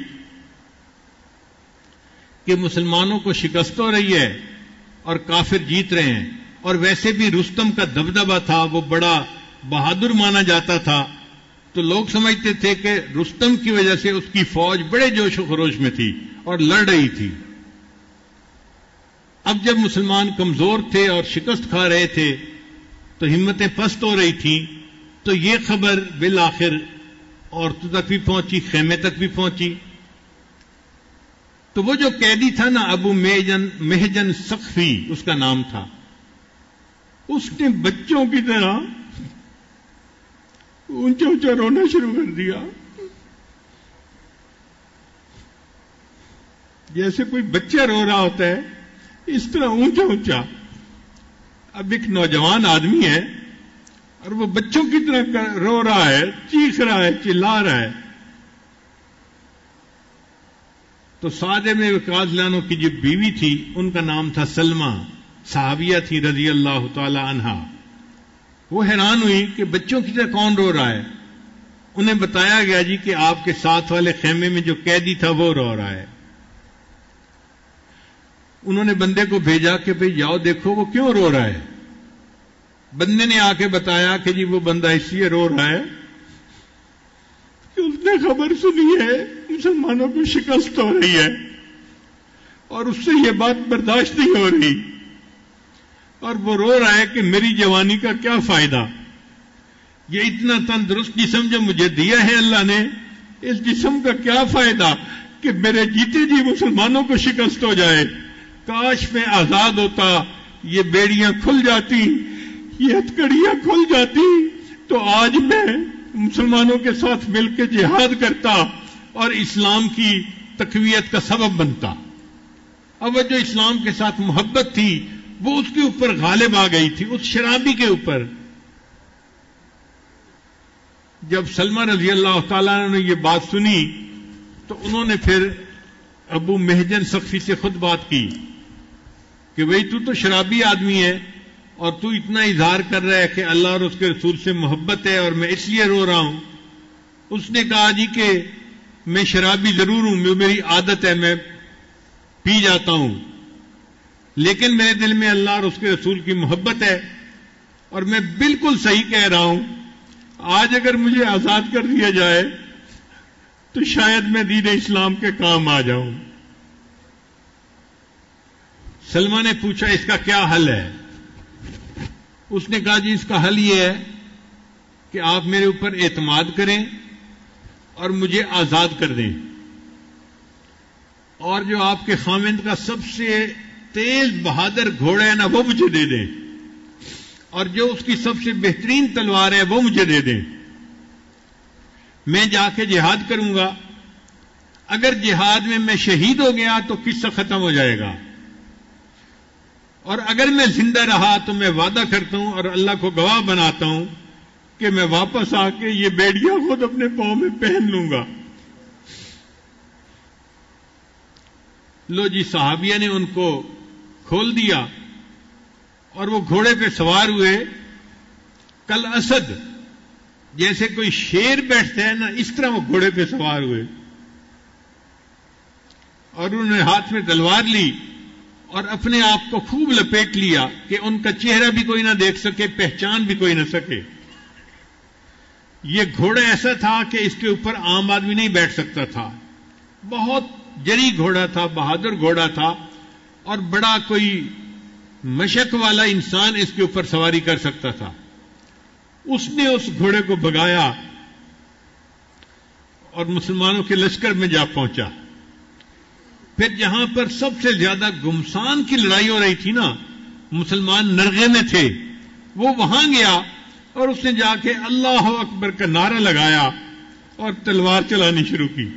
کہ مسلمانوں کو شکست ہو رہی ہے اور کافر جیت رہے ہیں، اور ویسے بھی رستم کا دبدبہ تھا، وہ بڑا بہادر مانا جاتا تھا، تو لوگ سمجھتے تھے کہ رستم کی وجہ سے اس کی فوج بڑے جوش و خروش میں تھی اور لڑ رہی تھی۔ اب جب مسلمان کمزور تھے اور شکست کھا رہے تھے تو ہمتیں پست ہو رہی تھیں، تو یہ خبر بالآخر عورتوں تک بھی پہنچی، خیمے تک بھی پہنچی۔ تو وہ جو قیدی تھا نا، ابو محجن محجن سقفی اس کا نام تھا، اس نے بچوں کی طرح اونچا اونچا رونا شروع کر دیا، جیسے کوئی بچہ رو رہا ہوتا ہے، اس طرح اونچا اونچا۔ اب ایک نوجوان آدمی ہے اور وہ بچوں کی طرح رو رہا ہے، چیخ رہا ہے، چلا رہا ہے۔ تو سعد ابن وقاص عنہ کی جو بیوی تھی ان کا نام تھا سلمہ، صحابیہ تھی رضی اللہ تعالی عنہا۔ وہ حیران ہوئی کہ بچوں کی طرح کون رو رہا ہے۔ انہیں بتایا گیا جی کہ آپ کے ساتھ والے خیمے میں جو قیدی تھا وہ رو رہا ہے۔ انہوں نے بندے کو بھیجا کہ بھئی جاؤ دیکھو وہ کیوں رو رہا ہے۔ بندے نے آ کے بتایا کہ جی وہ بندہ اس لیے رو رہا ہے کہ اس نے خبر سنی ہے مسلمانوں کو شکست ہو رہی ہے اور اس سے یہ بات برداشت نہیں ہو رہی، اور وہ رو رہا ہے کہ میری جوانی کا کیا فائدہ، یہ اتنا تندرست جسم جو مجھے دیا ہے اللہ نے، اس جسم کا کیا فائدہ کہ میرے جیتے جی مسلمانوں کو شکست ہو جائے۔ کاش میں آزاد ہوتا، یہ بیڑیاں کھل جاتی، یہ ہتھکڑیاں کھل جاتی، تو آج میں مسلمانوں کے ساتھ مل کے جہاد کرتا اور اسلام کی تقویت کا سبب بنتا۔ اب وہ جو اسلام کے ساتھ محبت تھی وہ اس کے اوپر غالب آ گئی تھی، اس شرابی کے اوپر۔ جب سلمہ رضی اللہ تعالیٰ نے یہ بات سنی تو انہوں نے پھر ابو محجن سقفی سے خود بات کی کہ بھئی تو تو شرابی آدمی ہے اور تو اتنا اظہار کر رہا ہے کہ اللہ اور اس کے رسول سے محبت ہے اور میں اس لیے رو رہا ہوں۔ اس نے کہا جی کہ میں شرابی ضرور ہوں، میری عادت ہے، میں پی جاتا ہوں، لیکن میرے دل میں اللہ اور اس کے رسول کی محبت ہے اور میں بالکل صحیح کہہ رہا ہوں۔ آج اگر مجھے آزاد کر دیا جائے تو شاید میں دین اسلام کے کام آ جاؤں۔ سلمہ نے پوچھا اس کا کیا حل ہے؟ اس نے کہا جی اس کا حل یہ ہے کہ آپ میرے اوپر اعتماد کریں اور مجھے آزاد کر دیں، اور جو آپ کے خاوند کا سب سے تیز بہادر گھوڑا ہے نا وہ مجھے دے دیں، اور جو اس کی سب سے بہترین تلوار ہے وہ مجھے دے دیں، میں جا کے جہاد کروں گا. اگر جہاد میں میں شہید ہو گیا تو قصہ ختم ہو جائے گا، اور اگر میں زندہ رہا تو میں وعدہ کرتا ہوں اور اللہ کو گواہ بناتا ہوں کہ میں واپس آ کے یہ بیڑیاں خود اپنے پاؤں میں پہن لوں گا. لو جی، صحابیہ نے ان کو کھول دیا اور وہ گھوڑے پہ سوار ہوئے. کل اسد، جیسے کوئی شیر بیٹھتا ہے نا، اس طرح وہ گھوڑے پہ سوار ہوئے، اور انہوں نے ہاتھ میں تلوار لی اور اپنے آپ کو خوب لپیٹ لیا کہ ان کا چہرہ بھی کوئی نہ دیکھ سکے، پہچان بھی کوئی نہ سکے. یہ گھوڑا ایسا تھا کہ اس کے اوپر عام آدمی نہیں بیٹھ سکتا تھا. بہت جری گھوڑا تھا، بہادر گھوڑا تھا، اور بڑا کوئی مشق والا انسان اس کے اوپر سواری کر سکتا تھا. اس نے اس گھوڑے کو بھگایا اور مسلمانوں کے لشکر میں جا پہنچا. پھر جہاں پر سب سے زیادہ گمسان کی لڑائی ہو رہی تھی نا، مسلمان نرغے میں تھے، وہ وہاں گیا اور اس نے جا کے اللہ اکبر کا نعرہ لگایا اور تلوار چلانی شروع کی.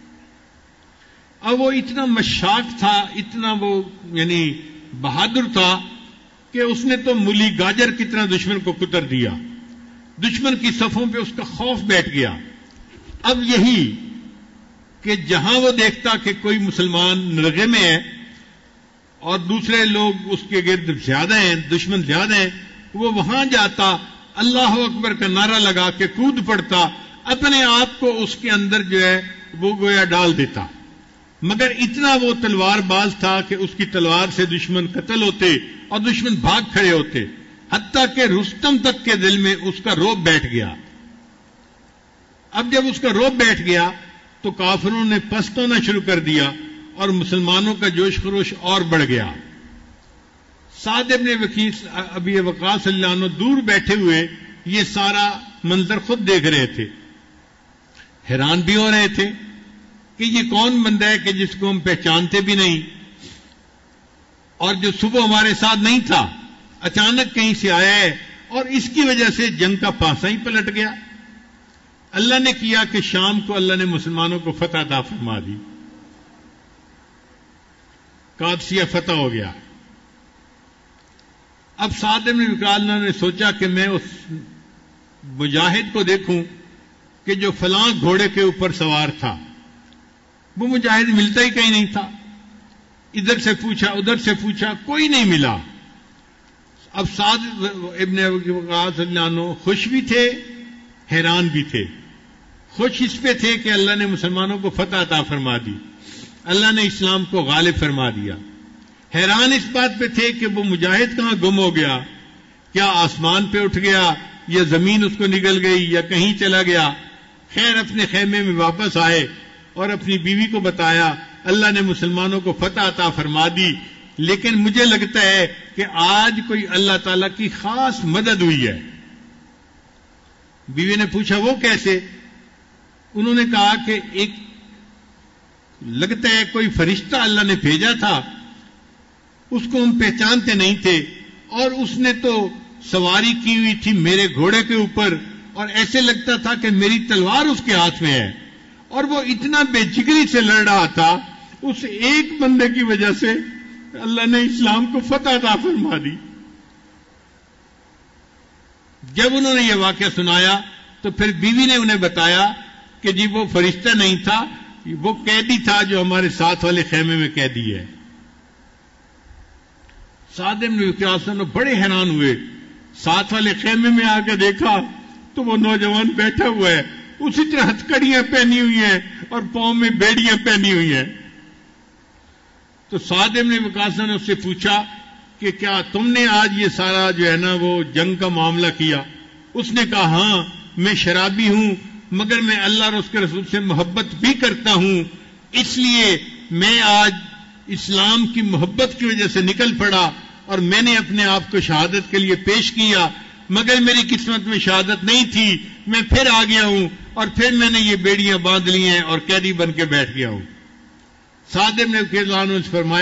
اب وہ اتنا مشاق تھا، اتنا وہ یعنی بہادر تھا کہ اس نے تو مولی گاجر کی طرح دشمن کو کتر دیا. دشمن کی صفوں پہ اس کا خوف بیٹھ گیا. اب یہی کہ جہاں وہ دیکھتا کہ کوئی مسلمان نرغے میں ہے اور دوسرے لوگ اس کے گرد زیادہ ہیں، دشمن زیادہ ہیں، وہ وہاں جاتا، اللہ اکبر کا نعرہ لگا کے کود پڑتا، اپنے آپ کو اس کے اندر جو ہے وہ گویا ڈال دیتا. مگر اتنا وہ تلوار باز تھا کہ اس کی تلوار سے دشمن قتل ہوتے اور دشمن بھاگ کھڑے ہوتے، حتیٰ کہ رستم تک کے دل میں اس کا رعب بیٹھ گیا. اب جب اس کا رعب بیٹھ گیا تو کافروں نے پست ہونا شروع کر دیا اور مسلمانوں کا جوش خروش اور بڑھ گیا. سعد ابن وقاص ابی وقاص اللہ عنہ دور بیٹھے ہوئے یہ سارا منظر خود دیکھ رہے تھے، حیران بھی ہو رہے تھے کہ یہ کون بندہ ہے کہ جس کو ہم پہچانتے بھی نہیں، اور جو صبح ہمارے ساتھ نہیں تھا، اچانک کہیں سے آیا ہے، اور اس کی وجہ سے جنگ کا پاسا ہی پلٹ گیا. اللہ نے کیا کہ شام کو اللہ نے مسلمانوں کو فتح عطا فرما دی، قادسیہ فتح ہو گیا. اب سعد بن وقاص نے سوچا کہ میں اس مجاہد کو دیکھوں کہ جو فلاں گھوڑے کے اوپر سوار تھا. وہ مجاہد ملتا ہی کہیں نہیں تھا. ادھر سے پوچھا، ادھر سے پوچھا، کوئی نہیں ملا. اب سعد ابن وقاص اللہ عنہ خوش بھی تھے، حیران بھی تھے. خوش اس پہ تھے کہ اللہ نے مسلمانوں کو فتح عطا فرما دی، اللہ نے اسلام کو غالب فرما دیا. حیران اس بات پہ تھے کہ وہ مجاہد کہاں گم ہو گیا، کیا آسمان پہ اٹھ گیا یا زمین اس کو نگل گئی یا کہیں چلا گیا. خیر اپنے خیمے میں واپس آئے اور اپنی بیوی کو بتایا اللہ نے مسلمانوں کو فتح عطا فرما دی، لیکن مجھے لگتا ہے کہ آج کوئی اللہ تعالی کی خاص مدد ہوئی ہے. بیوی نے پوچھا وہ کیسے؟ انہوں نے کہا کہ ایک لگتا ہے کوئی فرشتہ اللہ نے بھیجا تھا، اس کو ہم پہچانتے نہیں تھے، اور اس نے تو سواری کی ہوئی تھی میرے گھوڑے کے اوپر، اور ایسے لگتا تھا کہ میری تلوار اس کے ہاتھ میں ہے، اور وہ اتنا بے جگری سے لڑ رہا تھا. اس ایک بندے کی وجہ سے اللہ نے اسلام کو فتح عطا فرما دی. جب انہوں نے یہ واقعہ سنایا تو پھر بیوی نے انہیں بتایا کہ جی وہ فرشتہ نہیں تھا، وہ قیدی تھا جو ہمارے ساتھ والے خیمے میں قیدی ہے. سعد بن وقاص بڑے حیران ہوئے. ساتھ والے خیمے میں آ کے دیکھا تو وہ نوجوان بیٹھا ہوا ہے، اسی طرح ہتھکڑیاں پہنی ہوئی ہیں اور پاؤں میں بیڑیاں پہنی ہوئی ہیں. تو سعد بن وقاص نے اس سے پوچھا کہ کیا تم نے آج یہ سارا جو ہے نا وہ جنگ کا معاملہ کیا؟ اس نے کہا ہاں میں شرابی ہوں، مگر میں اللہ اور اس کے رسول سے محبت بھی کرتا ہوں، اس لیے میں آج اسلام کی محبت کی وجہ سے نکل پڑا اور میں نے اپنے آپ کو شہادت کے لیے پیش کیا، مگر میری قسمت میں شہادت نہیں تھی، میں پھر آ گیا ہوں اور پھر میں نے یہ بیڑیاں باندھ لی ہیں اور قیدی بن کے بیٹھ گیا ہوں. سعد بن وقاص نے فرمایا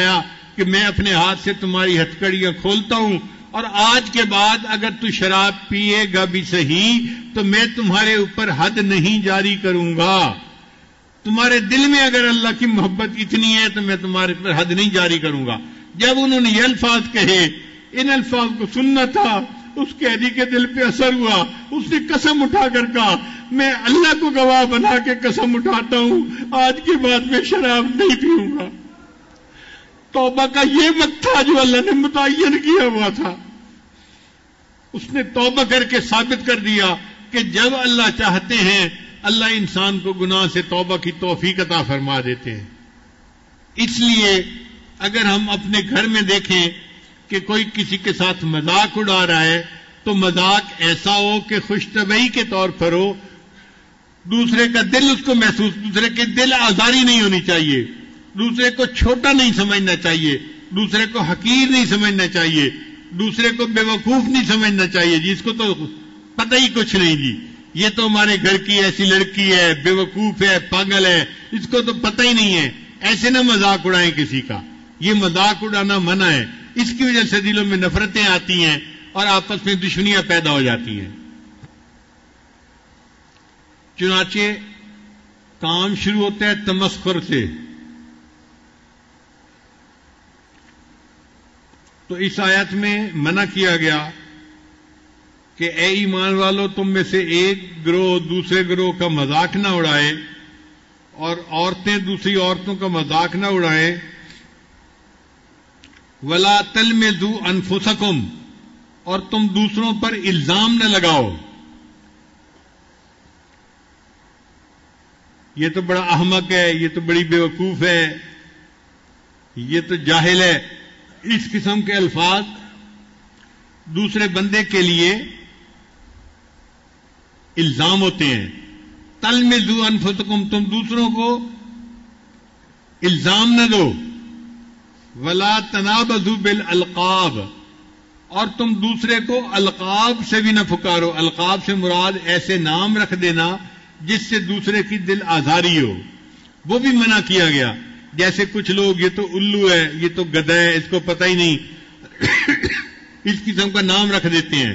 کہ میں اپنے ہاتھ سے تمہاری ہتھکڑیاں کھولتا ہوں، اور آج کے بعد اگر تو شراب پیے گا بھی صحیح تو میں تمہارے اوپر حد نہیں جاری کروں گا. تمہارے دل میں اگر اللہ کی محبت اتنی ہے تو میں تمہارے پر حد نہیں جاری کروں گا. جب انہوں نے یہ الفاظ کہے، ان الفاظ کو سننا تھا، اس قیدی کے دل پہ اثر ہوا. اس نے قسم اٹھا کر کہا، میں اللہ کو گواہ بنا کے قسم اٹھاتا ہوں آج کے بعد میں شراب نہیں پیوں گا. توبہ کا یہ وقت تھا جو اللہ نے متعین کیا ہوا تھا. اس نے توبہ کر کے ثابت کر دیا کہ جب اللہ چاہتے ہیں اللہ انسان کو گناہ سے توبہ کی توفیق عطا فرما دیتے ہیں. اس لیے اگر ہم اپنے گھر میں دیکھیں کہ کوئی کسی کے ساتھ مذاق اڑا رہا ہے تو مذاق ایسا ہو کہ خوش طبعی کے طور پر ہو، دوسرے کا دل اس کو محسوس، دوسرے کے دل آزاری نہیں ہونی چاہیے، دوسرے کو چھوٹا نہیں سمجھنا چاہیے، دوسرے کو حقیر نہیں سمجھنا چاہیے، دوسرے کو بے وقوف نہیں سمجھنا چاہیے. جی اس کو تو پتہ ہی کچھ نہیں، جی یہ تو ہمارے گھر کی ایسی لڑکی ہے، بے وقوف ہے، پاگل ہے، اس کو تو پتہ ہی نہیں ہے. ایسے نہ مذاق اڑائیں کسی کا. یہ مذاق اڑانا منع ہے. اس کی وجہ سے دلوں میں نفرتیں آتی ہیں اور آپس میں دشمنیاں پیدا ہو جاتی ہیں. چنانچہ کام شروع ہوتا ہے تمسخر سے. تو اس آیت میں منع کیا گیا کہ اے ایمان والو، تم میں سے ایک گروہ دوسرے گروہ کا مذاق نہ اڑائے، اور عورتیں دوسری عورتوں کا مذاق نہ اڑائیں. ولا تلمزوا انفسکم، اور تم دوسروں پر الزام نہ لگاؤ. یہ تو بڑا احمق ہے، یہ تو بڑی بیوقوف ہے، یہ تو جاہل ہے. اس قسم کے الفاظ دوسرے بندے کے لیے الزام ہوتے ہیں. تلمزوا انفسکم، تم دوسروں کو الزام نہ دو. ولا تنابزوا بالالقاب، اور تم دوسرے کو القاب سے بھی نہ پکارو. القاب سے مراد ایسے نام رکھ دینا جس سے دوسرے کی دل آزاری ہو، وہ بھی منع کیا گیا. جیسے کچھ لوگ یہ تو الو ہے، یہ تو گدھا ہے، اس کو پتہ ہی نہیں، اس قسم کا نام رکھ دیتے ہیں.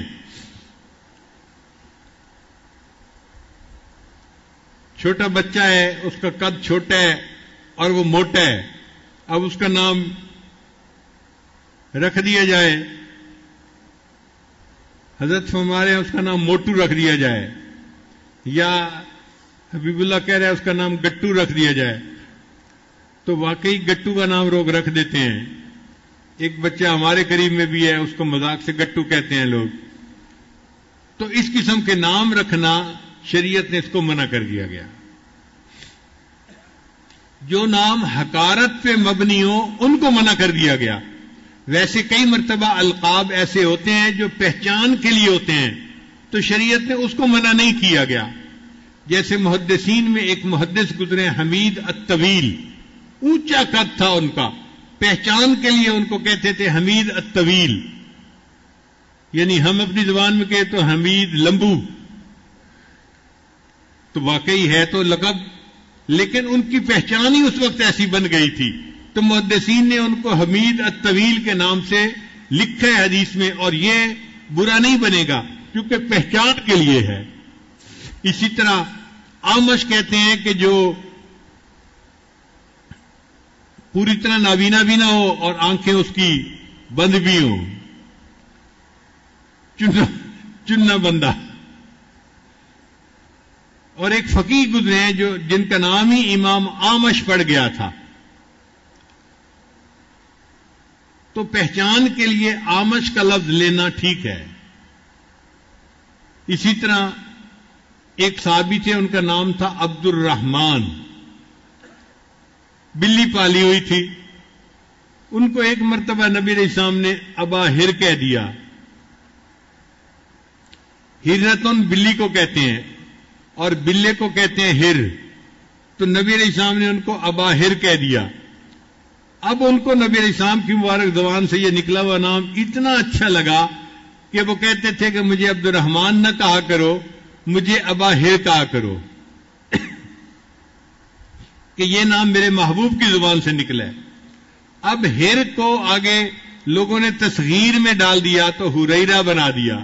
چھوٹا بچہ ہے، اس کا قد چھوٹا ہے اور وہ موٹا ہے، اب اس کا نام رکھ دیا جائے، حضرت ہمارے اس کا نام موٹو رکھ دیا جائے، یا حبیب اللہ کہہ رہے ہیں اس کا نام گٹو رکھ دیا جائے، تو واقعی گٹو کا نام لوگ رکھ دیتے ہیں. ایک بچہ ہمارے قریب میں بھی ہے، اس کو مذاق سے گٹو کہتے ہیں لوگ. تو اس قسم کے نام رکھنا شریعت نے اس کو منع کر دیا گیا. جو نام حقارت پہ مبنی ہو ان کو منع کر دیا گیا. ویسے کئی مرتبہ القاب ایسے ہوتے ہیں جو پہچان کے لیے ہوتے ہیں، تو شریعت نے اس کو منع نہیں کیا گیا. جیسے محدثین میں ایک محدث گزرے حمید الطویل، اونچا قد تھا ان کا، پہچان کے لیے ان کو کہتے تھے حمید الطویل، یعنی ہم اپنی زبان میں کہے تو حمید لمبو، تو واقعی ہے تو لقب، لیکن ان کی پہچان ہی اس وقت ایسی بن گئی تھی. تو محدثین نے ان کو حمید الطویل کے نام سے لکھا ہے حدیث میں، اور یہ برا نہیں بنے گا کیونکہ پہچان کے لیے ہے. اسی طرح آمش کہتے ہیں کہ جو پوری طرح نابینا بھی نہ ہو اور آنکھیں اس کی بند بھی ہوں، چننا چننا بندہ. اور ایک فقیہ گزرے ہیں جو جن کا نام ہی امام آمش پڑ گیا تھا. تو پہچان کے لیے آمش کا لفظ لینا ٹھیک ہے. اسی طرح ایک صحابی تھے، ان کا نام تھا عبد الرحمان، بلی پالی ہوئی تھی. ان کو ایک مرتبہ نبی علیہ السلام نے ابا ہر کہہ دیا. ہرتن بلی کو کہتے ہیں اور بلے کو کہتے ہیں ہر، تو نبی علیہ السلام نے ان کو ابا ہر کہہ دیا. اب ان کو نبی علیہ السلام کی مبارک زبان سے یہ نکلا ہوا نام اتنا اچھا لگا کہ وہ کہتے تھے کہ مجھے عبد الرحمان نہ کہا کرو، مجھے ابا ہر کہا کرو، کہ یہ نام میرے محبوب کی زبان سے نکلا ہے. اب ہر کو آگے لوگوں نے تصغیر میں ڈال دیا تو ہریرہ بنا دیا،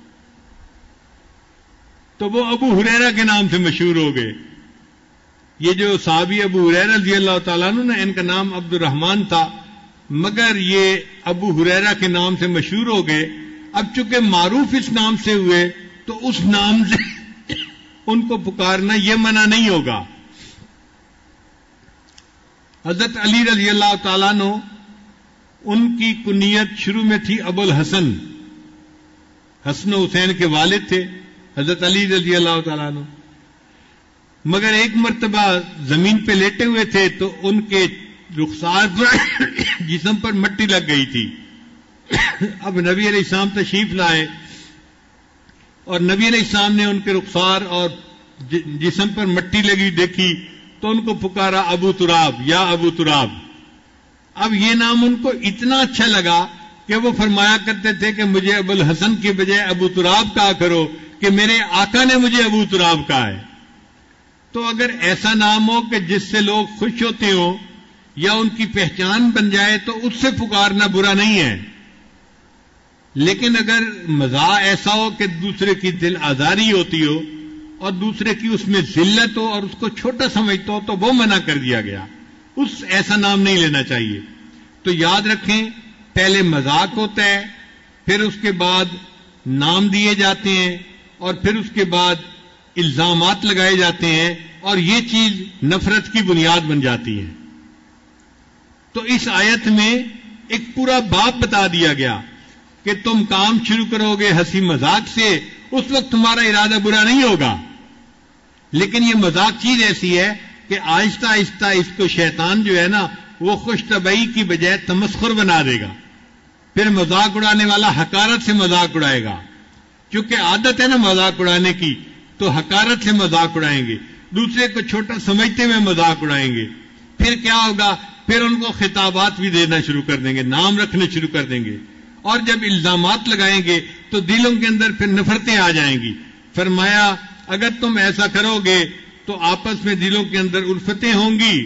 تو وہ ابو ہریرہ کے نام سے مشہور ہو گئے. یہ جو صحابی ابو ہریرہ رضی اللہ تعالیٰ عنہ نا، ان کا نام عبد الرحمن تھا، مگر یہ ابو ہریرہ کے نام سے مشہور ہو گئے. اب چونکہ معروف اس نام سے ہوئے تو اس نام سے ان کو پکارنا یہ منع نہیں ہوگا. حضرت علی رضی اللہ تعالیٰ عنہ ان کی کنیت شروع میں تھی ابو الحسن، حسن و حسین کے والد تھے حضرت علی رضی اللہ تعالیٰ عنہ، مگر ایک مرتبہ زمین پہ لیٹے ہوئے تھے تو ان کے رخسار پر جسم پر مٹی لگ گئی تھی. اب نبی علیہ السلام تشریف لائے اور نبی علیہ السلام نے ان کے رخسار اور جسم پر مٹی لگی دیکھی تو ان کو پکارا ابو تراب، یا ابو تراب. اب یہ نام ان کو اتنا اچھا لگا کہ وہ فرمایا کرتے تھے کہ مجھے ابو الحسن کے بجائے ابو تراب کہا کرو کہ میرے آقا نے مجھے ابو تراب کہا ہے. تو اگر ایسا نام ہو کہ جس سے لوگ خوش ہوتے ہوں یا ان کی پہچان بن جائے تو اس سے پکارنا برا نہیں ہے. لیکن اگر مزاح ایسا ہو کہ دوسرے کی دل آزاری ہوتی ہو اور دوسرے کی اس میں ذلت ہو اور اس کو چھوٹا سمجھتا ہو تو وہ منع کر دیا گیا. اس ایسا نام نہیں لینا چاہیے. تو یاد رکھیں، پہلے مذاق ہوتا ہے، پھر اس کے بعد نام دیے جاتے ہیں اور پھر اس کے بعد الزامات لگائے جاتے ہیں اور یہ چیز نفرت کی بنیاد بن جاتی ہے. تو اس آیت میں ایک پورا باب بتا دیا گیا کہ تم کام شروع کرو گے ہنسی مذاق سے، اس وقت تمہارا ارادہ برا نہیں ہوگا، لیکن یہ مذاق چیز ایسی ہے کہ آہستہ آہستہ اس کو شیطان جو ہے نا وہ خوش طبعی کی بجائے تمسخر بنا دے گا. پھر مذاق اڑانے والا حقارت سے مذاق اڑائے گا، کیونکہ عادت ہے نا مذاق اڑانے کی، تو حقارت سے مذاق اڑائیں گے، دوسرے کو چھوٹا سمجھتے ہوئے مذاق اڑائیں گے. پھر کیا ہوگا؟ پھر ان کو خطابات بھی دینا شروع کر دیں گے، نام رکھنے شروع کر دیں گے، اور جب الزامات لگائیں گے تو دلوں کے اندر پھر نفرتیں آ جائیں گی. فرمایا اگر تم ایسا کرو گے تو آپس میں دلوں کے اندر الفتیں ہوں گی.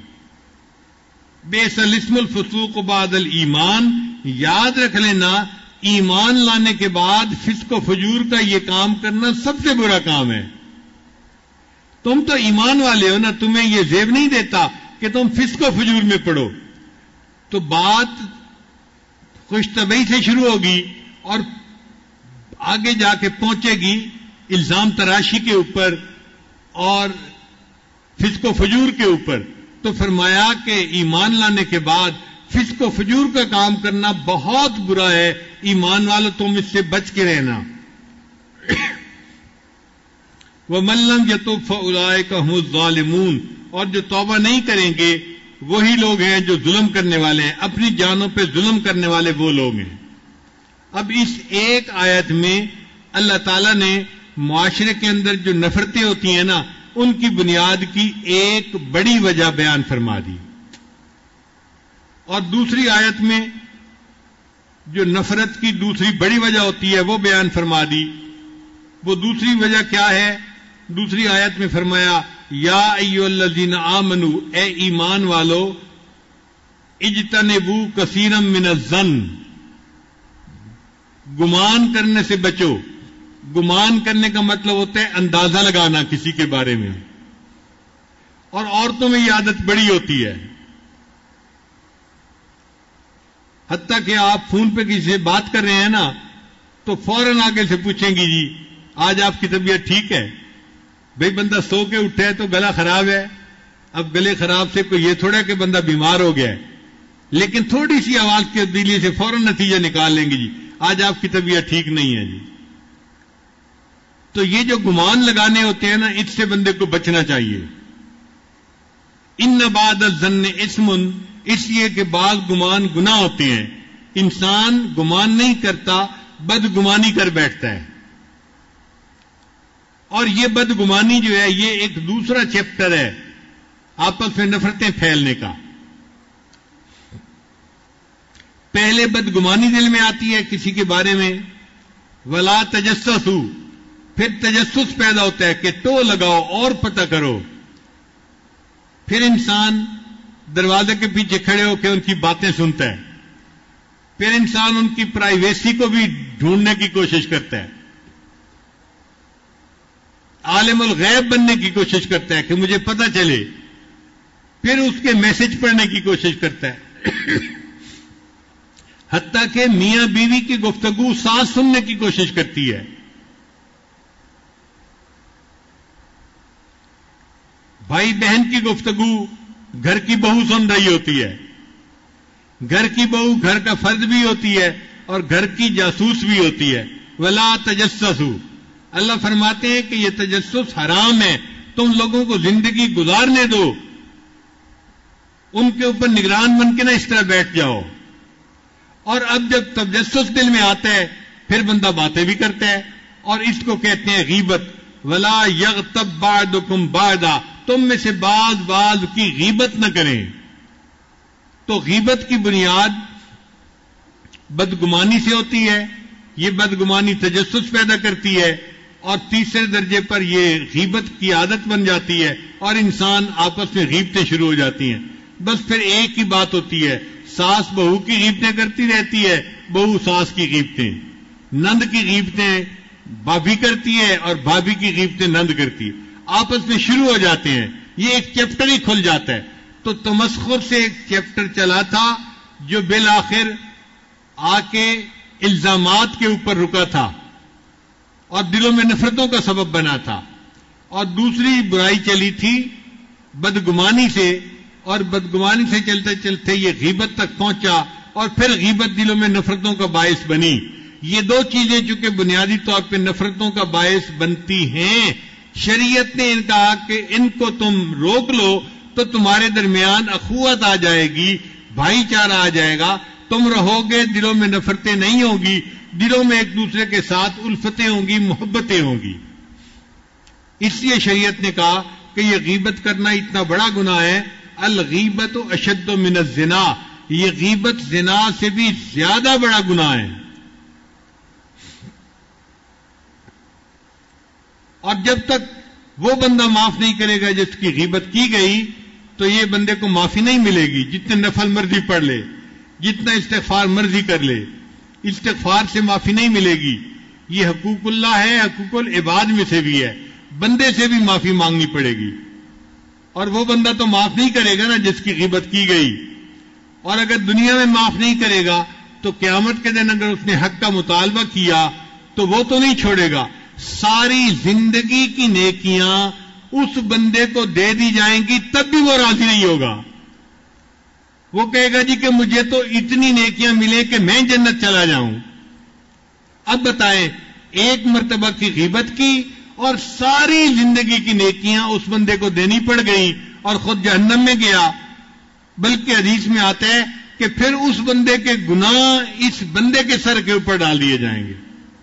بئس الاسم الفسوق بعد الایمان، یاد رکھ لینا ایمان لانے کے بعد فسق و فجور کا یہ کام کرنا سب سے برا کام ہے. تم تو ایمان والے ہو نا، تمہیں یہ زیب نہیں دیتا کہ تم فسق و فجور میں پڑو. تو بات خوش طبعی سے شروع ہوگی اور آگے جا کے پہنچے گی الزام تراشی کے اوپر اور فسق و فجور کے اوپر. تو فرمایا کہ ایمان لانے کے بعد فسق و فجور کا کام کرنا بہت برا ہے، ایمان والو تم اس سے بچ کے رہنا. وَمَن لَّمْ يَتُبْ فَأُولَٰئِكَ هُمُ الظَّالِمُونَ، اور جو توبہ نہیں کریں گے وہی لوگ ہیں جو ظلم کرنے والے ہیں، اپنی جانوں پہ ظلم کرنے والے وہ لوگ ہیں. اب اس ایک آیت میں اللہ تعالیٰ نے معاشرے کے اندر جو نفرتیں ہوتی ہیں نا ان کی بنیاد کی ایک بڑی وجہ بیان فرما دی، اور دوسری آیت میں جو نفرت کی دوسری بڑی وجہ ہوتی ہے وہ بیان فرما دی. وہ دوسری وجہ کیا ہے؟ دوسری آیت میں فرمایا یا ایھا الذین آمنوا، اے ایمان والو، اجتنبوا کثیرا من الظن، گمان کرنے سے بچو. گمان کرنے کا مطلب ہوتا ہے اندازہ لگانا کسی کے بارے میں، اور عورتوں میں یہ عادت بڑی ہوتی ہے. حتیٰ کہ آپ فون پہ کسی سے بات کر رہے ہیں نا تو فوراً آگے سے پوچھیں گی جی آج آپ کی طبیعت ٹھیک ہے؟ بھئی بندہ سو کے اٹھا ہے تو گلا خراب ہے. اب گلے خراب سے کوئی یہ تھوڑا کہ بندہ بیمار ہو گیا ہے، لیکن تھوڑی سی آواز کی تبدیلی سے فوراً نتیجہ نکال لیں گے جی آج آپ کی طبیعت ٹھیک نہیں ہے جی. تو یہ جو گمان لگانے ہوتے ہیں نا اس سے بندے کو بچنا چاہیے. ان بعد الظن اسم، اس لیے کہ بعض گمان گناہ ہوتے ہیں. انسان گمان نہیں کرتا، بدگمانی کر بیٹھتا ہے، اور یہ بدگمانی جو ہے یہ ایک دوسرا چیپٹر ہے آپس میں نفرتیں پھیلنے کا. پہلے بدگمانی دل میں آتی ہے کسی کے بارے میں، ولا تجسسوا، پھر تجسس پیدا ہوتا ہے کہ ٹو لگاؤ اور پتہ کرو. پھر انسان دروازے کے پیچھے کھڑے ہو کے ان کی باتیں سنتا ہے. پھر انسان ان کی پرائیویسی کو بھی ڈھونڈنے کی کوشش کرتا ہے. عالم الغیب بننے کی کوشش کرتا ہے کہ مجھے پتہ چلے. پھر اس کے میسج پڑھنے کی کوشش کرتا ہے. حتیٰ کہ میاں بیوی کی گفتگو سانس سننے کی کوشش کرتی ہے. بھائی بہن کی گفتگو گھر کی بہو سن رہی ہوتی ہے. گھر کی بہو گھر کا فرد بھی ہوتی ہے اور گھر کی جاسوس بھی ہوتی ہے. ولا تجسسوا، اللہ فرماتے ہیں کہ یہ تجسس حرام ہے. تم لوگوں کو زندگی گزارنے دو، ان کے اوپر نگران بن کے نہ اس طرح بیٹھ جاؤ. اور اب جب تجسس دل میں آتا ہے پھر بندہ باتیں بھی کرتا ہے، اور اس کو کہتے ہیں غیبت. ولا یغتب بعضکم بعضا، تم میں سے بعض بعض کی غیبت نہ کریں. تو غیبت کی بنیاد بدگمانی سے ہوتی ہے. یہ بدگمانی تجسس پیدا کرتی ہے، اور تیسرے درجے پر یہ غیبت کی عادت بن جاتی ہے اور انسان آپس میں غیبتیں شروع ہو جاتی ہیں. بس پھر ایک ہی بات ہوتی ہے، ساس بہو کی غیبتیں کرتی رہتی ہے، بہو ساس کی غیبتیں، نند کی غیبتیں بھابھی کرتی ہے اور بھابھی کی غیبتیں نند کرتی ہے. آپس میں شروع ہو جاتے ہیں. یہ ایک چیپٹر ہی کھل جاتا ہے. تو تمسخر سے ایک چیپٹر چلا تھا جو بالآخر آ کے الزامات کے اوپر رکا تھا اور دلوں میں نفرتوں کا سبب بنا تھا. اور دوسری برائی چلی تھی بدگمانی سے، اور بدگمانی سے چلتے چلتے یہ غیبت تک پہنچا اور پھر غیبت دلوں میں نفرتوں کا باعث بنی. یہ دو چیزیں چونکہ بنیادی طور پہ نفرتوں کا باعث بنتی ہیں، شریعت نے ان کہا کہ ان کو تم روک لو تو تمہارے درمیان اخوت آ جائے گی، بھائی چارہ آ جائے گا. تم رہو گے، دلوں میں نفرتیں نہیں ہوں گی، دلوں میں ایک دوسرے کے ساتھ الفتیں ہوں گی، محبتیں ہوں گی. اس لیے شریعت نے کہا کہ یہ غیبت کرنا اتنا بڑا گناہ ہے. الغیبت اشد من الزنا، یہ غیبت زنا سے بھی زیادہ بڑا گناہ ہے. اور جب تک وہ بندہ معاف نہیں کرے گا جس کی غیبت کی گئی تو یہ بندے کو معافی نہیں ملے گی. جتنے نفل مرضی پڑھ لے، جتنا استغفار مرضی کر لے، استغفار سے معافی نہیں ملے گی. یہ حقوق اللہ ہے، حقوق العباد میں سے بھی ہے، بندے سے بھی معافی مانگنی پڑے گی. اور وہ بندہ تو معاف نہیں کرے گا نا جس کی غیبت کی گئی. اور اگر دنیا میں معاف نہیں کرے گا تو قیامت کے دن اگر اس نے حق کا مطالبہ کیا تو وہ تو نہیں چھوڑے گا. ساری زندگی کی نیکیاں اس بندے کو دے دی جائیں گی تب بھی وہ راضی نہیں ہوگا. وہ کہے گا جی کہ مجھے تو اتنی نیکیاں ملے کہ میں جنت چلا جاؤں. اب بتائیں، ایک مرتبہ کی غیبت کی اور ساری زندگی کی نیکیاں اس بندے کو دینی پڑ گئی اور خود جہنم میں گیا. بلکہ حدیث میں آتا ہے کہ پھر اس بندے کے گناہ اس بندے کے سر کے اوپر ڈال دیے جائیں گے.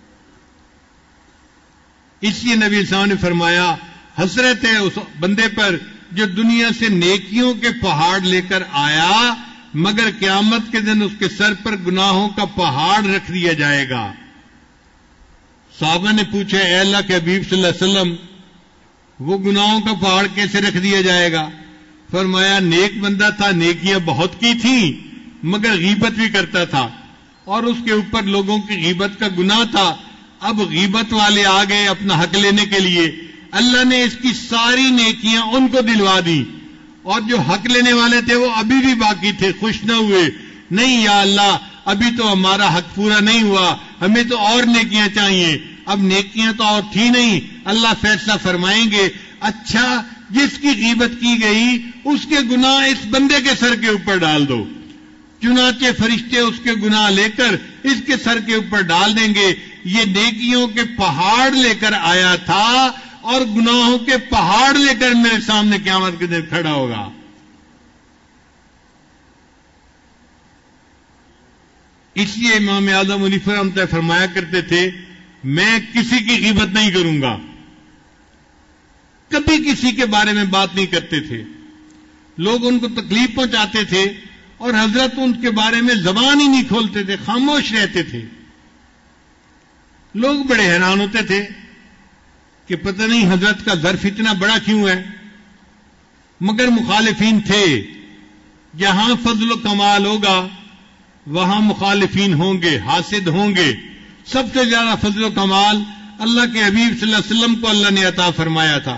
اس لیے نبی صاحب نے فرمایا حسرت ہے اس بندے پر جو دنیا سے نیکیوں کے پہاڑ لے کر آیا مگر قیامت کے دن اس کے سر پر گناہوں کا پہاڑ رکھ دیا جائے گا. صحابہ نے پوچھا اے اللہ کے حبیب صلی اللہ علیہ وسلم وہ گناہوں کا پہاڑ کیسے رکھ دیا جائے گا؟ فرمایا نیک بندہ تھا، نیکیاں بہت کی تھیں مگر غیبت بھی کرتا تھا اور اس کے اوپر لوگوں کی غیبت کا گناہ تھا. اب غیبت والے آ گئے اپنا حق لینے کے لیے، اللہ نے اس کی ساری نیکیاں ان کو دلوا دی اور جو حق لینے والے تھے وہ ابھی بھی باقی تھے، خوش نہ ہوئے. نہیں یا اللہ ابھی تو ہمارا حق پورا نہیں ہوا، ہمیں تو اور نیکیاں چاہیے. اب نیکیاں تو اور تھی نہیں. اللہ فیصلہ فرمائیں گے اچھا جس کی غیبت کی گئی اس کے گناہ اس بندے کے سر کے اوپر ڈال دو. چنانچہ فرشتے اس کے گناہ لے کر اس کے سر کے اوپر ڈال دیں گے. یہ نیکیوں کے پہاڑ لے کر آیا تھا اور گناہوں کے پہاڑ لے کر میرے سامنے قیامت کے دن کھڑا ہوگا. اس لیے امام اعظم علی رحمۃ اللہ فرمایا کرتے تھے میں کسی کی غیبت نہیں کروں گا. کبھی کسی کے بارے میں بات نہیں کرتے تھے. لوگ ان کو تکلیف پہنچاتے تھے اور حضرت ان کے بارے میں زبان ہی نہیں کھولتے تھے، خاموش رہتے تھے. لوگ بڑے حیران ہوتے تھے کہ پتہ نہیں حضرت کا ظرف اتنا بڑا کیوں ہے، مگر مخالفین تھے. جہاں فضل و کمال ہوگا وہاں مخالفین ہوں گے، حاسد ہوں گے. سب سے زیادہ فضل و کمال اللہ کے حبیب صلی اللہ علیہ وسلم کو اللہ نے عطا فرمایا تھا،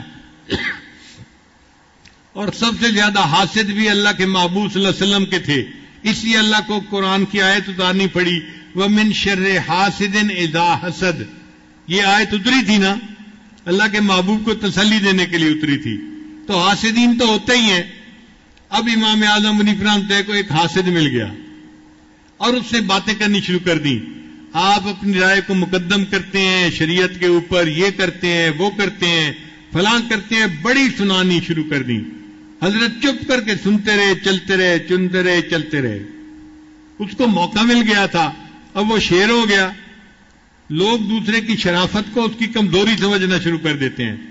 اور سب سے زیادہ حاسد بھی اللہ کے محبوب صلی اللہ علیہ وسلم کے تھے. اس لیے اللہ کو قرآن کی آیت اتارنی پڑی، وَمِن شَرِّ حَاسِدٍ إِذَا حَسَدَ. یہ آیت اتری تھی نا، اللہ کے محبوب کو تسلی دینے کے لیے اتری تھی. تو حاسدین تو ہوتے ہی ہیں. اب امام اعظم حنیفہ رحمۃ اللہ کو ایک حاسد مل گیا اور اس سے باتیں کرنی شروع کر دیں. آپ اپنی رائے کو مقدم کرتے ہیں شریعت کے اوپر، یہ کرتے ہیں وہ کرتے ہیں فلاں کرتے ہیں، بڑی سنانی شروع کر دیں. حضرت چپ کر کے سنتے رہے، چلتے رہے، چنتے رہے، چلتے رہے. اس کو موقع مل گیا تھا، اب وہ شیر ہو گیا. لوگ دوسرے کی شرافت کو اس کی کمزوری سمجھنا شروع کر دیتے ہیں.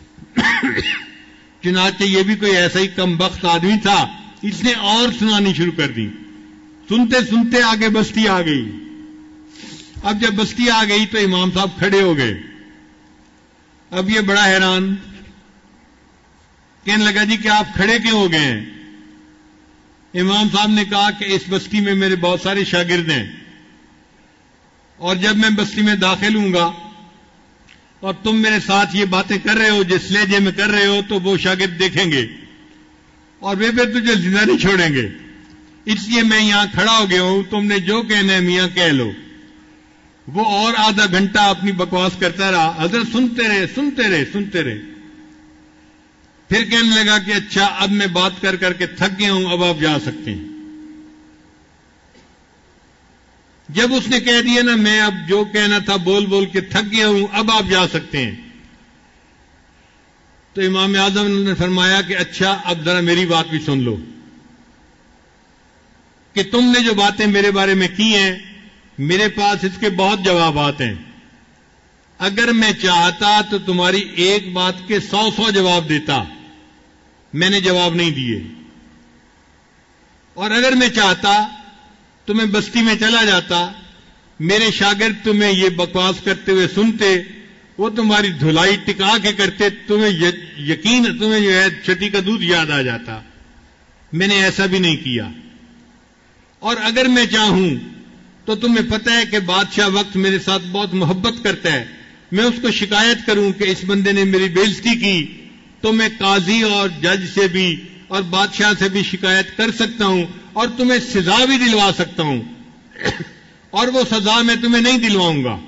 چنانچہ یہ بھی کوئی ایسا ہی کم بخت آدمی تھا، اس نے اور سنانی شروع کر دی. سنتے سنتے آگے بستی آ گئی. اب جب بستی آ گئی تو امام صاحب کھڑے ہو گئے. اب یہ بڑا حیران، کہنے لگا جی کہ آپ کھڑے کیوں ہو گئے ہیں؟ امام صاحب نے کہا کہ اس بستی میں میرے بہت سارے شاگرد ہیں، اور جب میں بستی میں داخل ہوں گا اور تم میرے ساتھ یہ باتیں کر رہے ہو جس لہجے میں کر رہے ہو تو وہ شاگرد دیکھیں گے اور وہ پھر تجھے زندہ نہیں چھوڑیں گے. اس لیے میں یہاں کھڑا ہو گیا ہوں، تم نے جو کہنا ہے میاں کہہ لو. وہ اور آدھا گھنٹہ اپنی بکواس کرتا رہا. حضرت سنتے رہے سنتے رہے سنتے رہے. پھر کہنے لگا کہ اچھا اب میں بات کر کر کے تھک گیا ہوں، اب آپ جا سکتے ہیں. جب اس نے کہہ دیا نا میں اب جو کہنا تھا بول بول کے تھک گیا ہوں، اب آپ جا سکتے ہیں، تو امام اعظم نے فرمایا کہ اچھا اب ذرا میری بات بھی سن لو کہ تم نے جو باتیں میرے بارے میں کی ہیں میرے پاس اس کے بہت جوابات ہیں. اگر میں چاہتا تو تمہاری ایک بات کے سو سو جواب دیتا، میں نے جواب نہیں دیے. اور اگر میں چاہتا تو میں بستی میں چلا جاتا، میرے شاگرد تمہیں یہ بکواس کرتے ہوئے سنتے، وہ تمہاری دھلائی ٹکا کے کرتے، تمہیں یقین تمہیں جو ہے چھٹی کا دودھ یاد آ جاتا. میں نے ایسا بھی نہیں کیا. اور اگر میں چاہوں تو تمہیں پتہ ہے کہ بادشاہ وقت میرے ساتھ بہت محبت کرتا ہے، میں اس کو شکایت کروں کہ اس بندے نے میری بے عزتی کی تو میں قاضی اور جج سے بھی اور بادشاہ سے بھی شکایت کر سکتا ہوں اور تمہیں سزا بھی دلوا سکتا ہوں، اور وہ سزا میں تمہیں نہیں دلواؤں گا.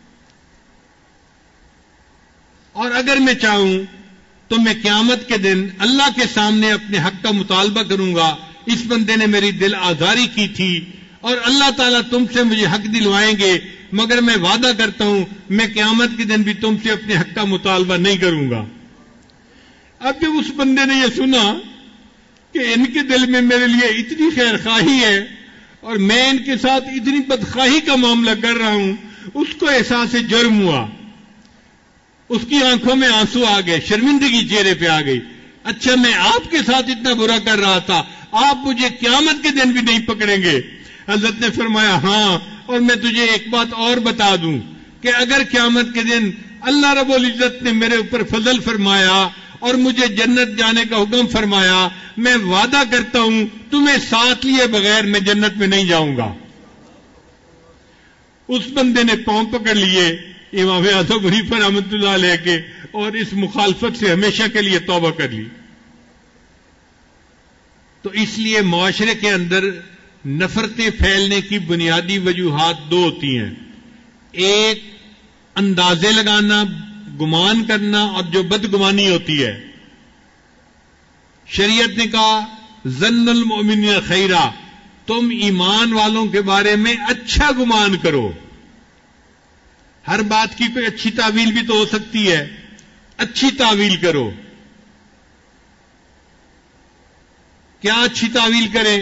اور اگر میں چاہوں تو میں قیامت کے دن اللہ کے سامنے اپنے حق کا مطالبہ کروں گا، اس بندے نے میری دل آزاری کی تھی اور اللہ تعالیٰ تم سے مجھے حق دلوائیں گے، مگر میں وعدہ کرتا ہوں میں قیامت کے دن بھی تم سے اپنے حق کا مطالبہ نہیں کروں گا. اب جب اس بندے نے یہ سنا کہ ان کے دل میں میرے لیے اتنی خیر خواہی ہے اور میں ان کے ساتھ اتنی بدخواہی کا معاملہ کر رہا ہوں، اس کو احساس جرم ہوا. اس کی آنکھوں میں آنسو آ گئے، شرمندگی چہرے پہ آ گئی. اچھا میں آپ کے ساتھ اتنا برا کر رہا تھا، آپ مجھے قیامت کے دن بھی نہیں پکڑیں گے؟ حضرت نے فرمایا ہاں، اور میں تجھے ایک بات اور بتا دوں کہ اگر قیامت کے دن اللہ رب العزت نے میرے اوپر فضل فرمایا اور مجھے جنت جانے کا حکم فرمایا، میں وعدہ کرتا ہوں تمہیں ساتھ لیے بغیر میں جنت میں نہیں جاؤں گا. اس بندے نے پاؤں پکڑ لیے امام اعظم حنیفہ رحمۃ اللہ علیہ کے اور اس مخالفت سے ہمیشہ کے لیے توبہ کر لی. تو اس لیے معاشرے کے اندر نفرتیں پھیلنے کی بنیادی وجوہات دو ہوتی ہیں. ایک اندازے لگانا، گمان کرنا، اور جو بدگمانی ہوتی ہے. شریعت نے کہا ظن المؤمنین خیرا، تم ایمان والوں کے بارے میں اچھا گمان کرو. ہر بات کی کوئی اچھی تعویل بھی تو ہو سکتی ہے، اچھی تعویل کرو. کیا اچھی تعویل کریں؟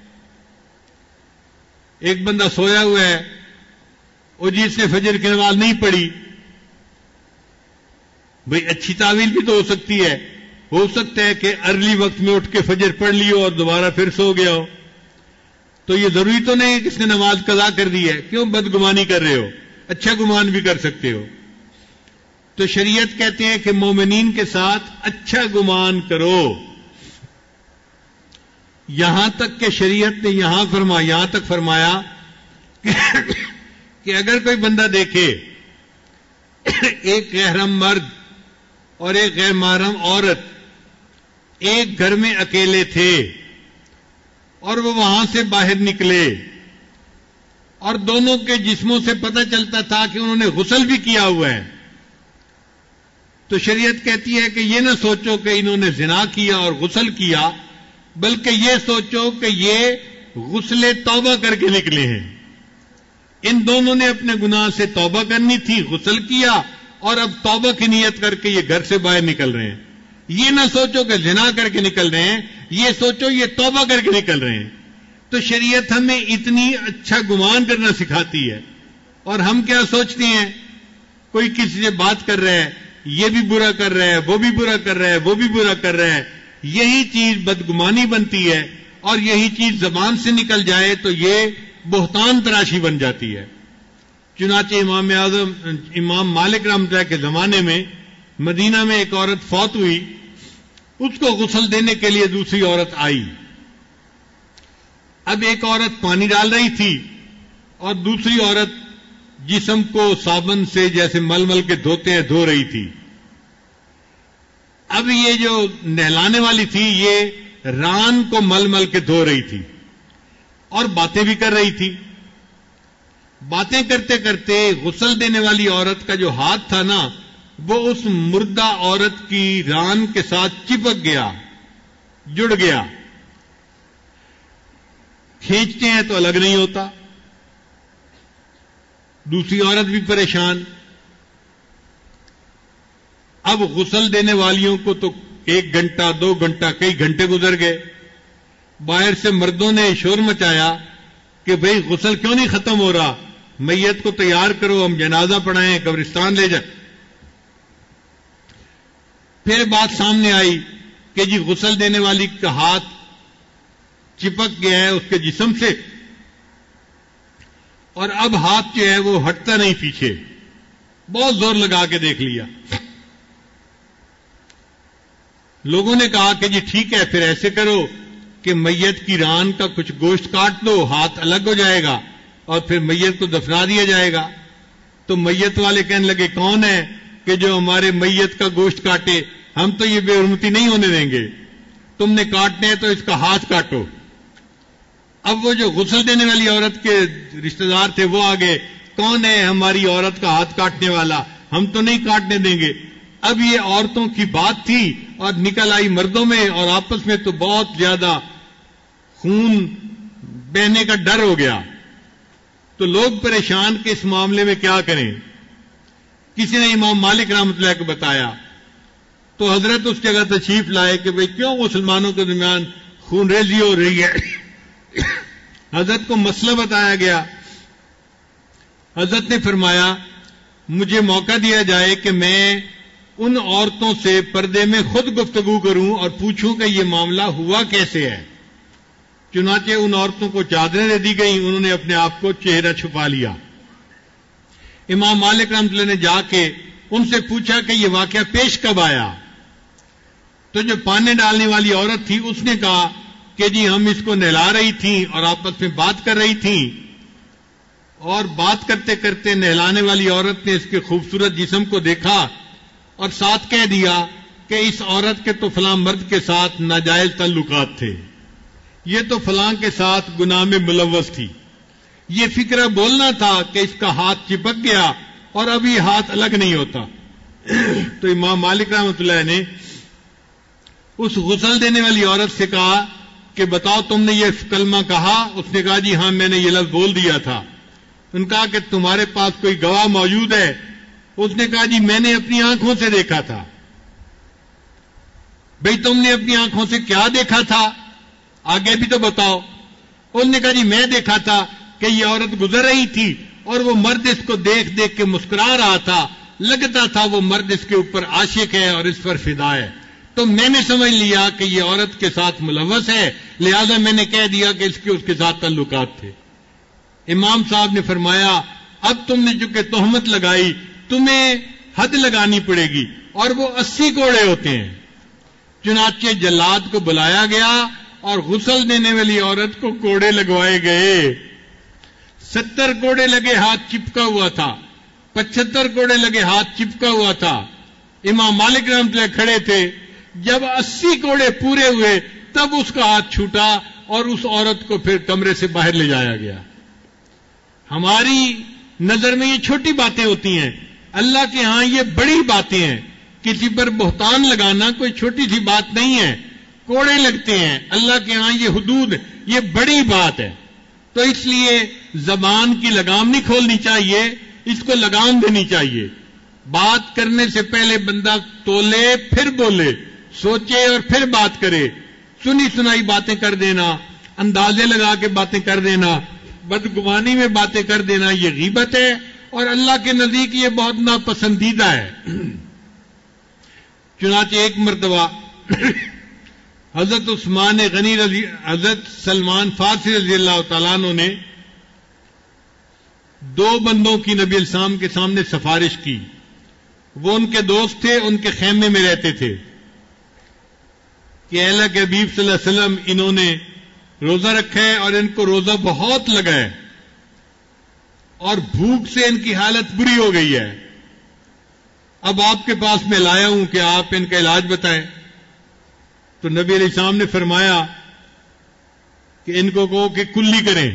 ایک بندہ سویا ہوا ہے، اور جس نے فجر کی نماز نہیں پڑھی، بھئی اچھی تعویل بھی تو ہو سکتی ہے. ہو سکتا ہے کہ ارلی وقت میں اٹھ کے فجر پڑھ لی ہو اور دوبارہ پھر سو گیا ہو. تو یہ ضروری تو نہیں ہے کہ اس نے نماز قضا کر دی ہے. کیوں بدگمانی کر رہے ہو؟ اچھا گمان بھی کر سکتے ہو. تو شریعت کہتے ہیں کہ مومنین کے ساتھ اچھا گمان کرو. یہاں تک کہ شریعت نے یہاں فرمایا یہاں تک فرمایا کہ, کہ اگر کوئی بندہ دیکھے ایک غیر محرم مرد اور ایک غیر محرم عورت ایک گھر میں اکیلے تھے اور وہ وہاں سے باہر نکلے اور دونوں کے جسموں سے پتہ چلتا تھا کہ انہوں نے غسل بھی کیا ہوا ہے، تو شریعت کہتی ہے کہ یہ نہ سوچو کہ انہوں نے زنا کیا اور غسل کیا، بلکہ یہ سوچو کہ یہ غسل توبہ کر کے نکلے ہیں۔ ان دونوں نے اپنے گناہ سے توبہ کرنی تھی، غسل کیا اور اب توبہ کی نیت کر کے یہ گھر سے باہر نکل رہے ہیں۔ یہ نہ سوچو کہ زنا کر کے نکل رہے ہیں، یہ سوچو یہ توبہ کر کے نکل رہے ہیں۔ تو شریعت ہمیں اتنی اچھا گمان کرنا سکھاتی ہے، اور ہم کیا سوچتے ہیں، کوئی کسی سے بات کر رہا ہے، یہ بھی برا کر رہا ہے، وہ بھی برا کر رہا ہے، وہ بھی برا کر رہا ہے، یہی چیز بدگمانی بنتی ہے، اور یہی چیز زبان سے نکل جائے تو یہ بہتان تراشی بن جاتی ہے۔ چنانچہ امام اعظم امام مالک رحمۃ اللہ کے زمانے میں مدینہ میں ایک عورت فوت ہوئی، اس کو غسل دینے کے لیے دوسری عورت آئی۔ اب ایک عورت پانی ڈال رہی تھی اور دوسری عورت جسم کو صابن سے جیسے مل مل کے دھوتے ہیں دھو رہی تھی۔ اب یہ جو نہلانے والی تھی یہ ران کو مل مل کے دھو رہی تھی اور باتیں بھی کر رہی تھی۔ باتیں کرتے کرتے غسل دینے والی عورت کا جو ہاتھ تھا نا وہ اس مردہ عورت کی ران کے ساتھ چپک گیا، جڑ گیا۔ کھینچتے ہیں تو الگ نہیں ہوتا۔ دوسری عورت بھی پریشان۔ اب غسل دینے والیوں کو تو ایک گھنٹہ دو گھنٹہ کئی گھنٹے گزر گئے۔ باہر سے مردوں نے شور مچایا کہ بھئی غسل کیوں نہیں ختم ہو رہا، میت کو تیار کرو، ہم جنازہ پڑھائیں، قبرستان لے جائیں۔ پھر بات سامنے آئی کہ جی غسل دینے والی کا ہاتھ چپک گیا ہے اس کے جسم سے، اور اب ہاتھ جو ہے وہ ہٹتا نہیں پیچھے۔ بہت زور لگا کے دیکھ لیا۔ لوگوں نے کہا کہ جی ٹھیک ہے، پھر ایسے کرو کہ میت کی ران کا کچھ گوشت کاٹ دو، ہاتھ الگ ہو جائے گا اور پھر میت کو دفنا دیا جائے گا۔ تو میت والے کہنے لگے کون ہے کہ جو ہمارے میت کا گوشت کاٹے، ہم تو یہ بے حرمتی نہیں ہونے دیں گے، تم نے کاٹنے ہیں تو اس کا ہاتھ کاٹو۔ اب وہ جو غسل دینے والی عورت کے رشتہ دار تھے وہ آگے، کون ہے ہماری عورت کا ہاتھ کاٹنے والا، ہم تو نہیں کاٹنے دیں گے۔ اب یہ عورتوں کی بات تھی اور نکل آئی مردوں میں، اور آپس میں تو بہت زیادہ خون بہنے کا ڈر ہو گیا۔ تو لوگ پریشان کہ اس معاملے میں کیا کریں۔ کسی نے امام مالک رحمۃ اللہ کو بتایا تو حضرت اس جگہ تشریف لائے کہ بھئی کیوں مسلمانوں کے درمیان خون ریزی ہو رہی ہے۔ حضرت کو مسئلہ بتایا گیا۔ حضرت نے فرمایا مجھے موقع دیا جائے کہ میں ان عورتوں سے پردے میں خود گفتگو کروں اور پوچھوں کہ یہ معاملہ ہوا کیسے ہے۔ چنانچہ ان عورتوں کو چادریں دے دی گئیں، انہوں نے اپنے آپ کو چہرہ چھپا لیا۔ امام مالک رحمۃ اللہ نے جا کے ان سے پوچھا کہ یہ واقعہ پیش کب آیا؟ تو جو پانی ڈالنے والی عورت تھی اس نے کہا کہ جی ہم اس کو نہلا رہی تھیں اور آپس میں بات کر رہی تھیں، اور بات کرتے کرتے نہلانے والی عورت نے اس کے خوبصورت جسم کو دیکھا اور ساتھ کہہ دیا کہ اس عورت کے تو فلاں مرد کے ساتھ ناجائز تعلقات تھے، یہ تو فلاں کے ساتھ گناہ میں ملوث تھی۔ یہ فکرہ بولنا تھا کہ اس کا ہاتھ چپک گیا اور اب یہ ہاتھ الگ نہیں ہوتا۔ تو امام مالک رحمۃ اللہ نے اس غسل دینے والی عورت سے کہا کہ بتاؤ تم نے یہ کلمہ کہا؟ اس نے کہا جی ہاں میں نے یہ لفظ بول دیا تھا۔ ان کہا کہ تمہارے پاس کوئی گواہ موجود ہے؟ اس نے کہا جی میں نے اپنی آنکھوں سے دیکھا تھا۔ بھئی تم نے اپنی آنکھوں سے کیا دیکھا تھا؟ آگے بھی تو بتاؤ۔ انہوں نے کہا جی میں دیکھا تھا کہ یہ عورت گزر رہی تھی اور وہ مرد اس کو دیکھ دیکھ کے مسکرا رہا تھا، لگتا تھا وہ مرد اس کے اوپر عاشق ہے اور اس پر فدا ہے، تو میں نے سمجھ لیا کہ یہ عورت کے ساتھ ملوث ہے، لہذا میں نے کہہ دیا کہ اس کے اس کے ساتھ تعلقات تھے۔ امام صاحب نے فرمایا اب تم نے چونکہ تہمت لگائی تمہیں حد لگانی پڑے گی، اور وہ اسی کوڑے ہوتے ہیں۔ چنانچہ جلاد کو بلایا گیا اور غسل دینے والی عورت کو کوڑے لگوائے گئے. ستر کوڑے لگے ہاتھ چپکا ہوا تھا, پچہتر کوڑے لگے ہاتھ چپکا ہوا تھا. امام مالک رحمۃ اللہ کھڑے تھے, جب اسی کوڑے پورے ہوئے تب اس کا ہاتھ چھوٹا اور اس عورت کو پھر کمرے سے باہر لے جایا گیا. ہماری نظر میں یہ چھوٹی باتیں ہوتی ہیں, اللہ کے ہاں یہ بڑی باتیں ہیں. کسی پر بہتان لگانا کوئی چھوٹی سی بات نہیں ہے. کوڑے لگتے ہیں, اللہ کے ہاں یہ حدود, یہ بڑی بات ہے. تو اس لیے زبان کی لگام نہیں کھولنی چاہیے, اس کو لگام دینی چاہیے. بات کرنے سے پہلے بندہ تولے پھر بولے, سوچے اور پھر بات کرے. سنی سنائی باتیں کر دینا, اندازے لگا کے باتیں کر دینا, بدگمانی میں باتیں کر دینا, یہ غیبت ہے اور اللہ کے نزدیک یہ بہت ناپسندیدہ ہے. چنانچہ ایک مرتبہ حضرت عثمان غنی رضی حضرت سلمان فارسی رضی اللہ تعالیٰ عنہ نے دو بندوں کی نبی علیہ السلام کے سامنے سفارش کی. وہ ان کے دوست تھے, ان کے خیمے میں رہتے تھے کہ اللہ کے حبیب صلی اللہ علیہ وسلم انہوں نے روزہ رکھا ہے اور ان کو روزہ بہت لگا ہے اور بھوک سے ان کی حالت بری ہو گئی ہے. اب آپ کے پاس میں لایا ہوں کہ آپ ان کا علاج بتائیں. تو نبی علیہ السلام نے فرمایا کہ ان کو کہو کہ کلی کریں.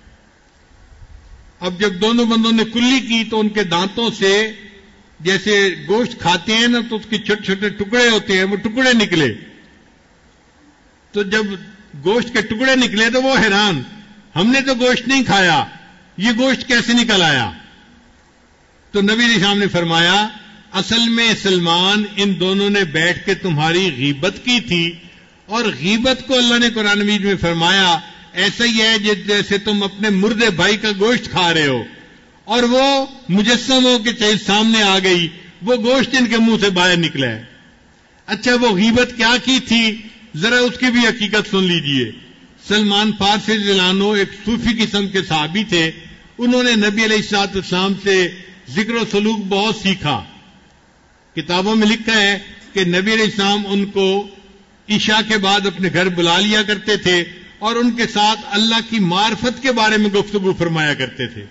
اب جب دونوں بندوں نے کلی کی تو ان کے دانتوں سے جیسے گوشت کھاتے ہیں نا تو اس کے چھوٹے چھوٹے ٹکڑے ہوتے ہیں, وہ ٹکڑے نکلے. تو جب گوشت کے ٹکڑے نکلے تو وہ حیران, ہم نے تو گوشت نہیں کھایا, یہ گوشت کیسے نکل آیا؟ تو نبی علیہ السلام نے فرمایا اصل میں سلمان ان دونوں نے بیٹھ کے تمہاری غیبت کی تھی, اور غیبت کو اللہ نے قرآن مجید میں فرمایا ایسا ہی ہے جیسے تم اپنے مردے بھائی کا گوشت کھا رہے ہو اور وہ مجسم ہو کے چیز سامنے آ گئی, وہ گوشت ان کے منہ سے باہر نکلا ہے. اچھا وہ غیبت کیا کی تھی, ذرا اس کی بھی حقیقت سن لیجئے. سلمان فارسی رضی اللہ عنہ ایک صوفی قسم کے صحابی تھے. انہوں نے نبی علیہ الصلوۃ والسلام سے ذکر و سلوک بہت سیکھا. کتابوں میں لکھا ہے کہ نبی علیہ السلام ان کو عشاء کے بعد اپنے گھر بلا لیا کرتے تھے اور ان کے ساتھ اللہ کی معرفت کے بارے میں گفتگو فرمایا کرتے تھے,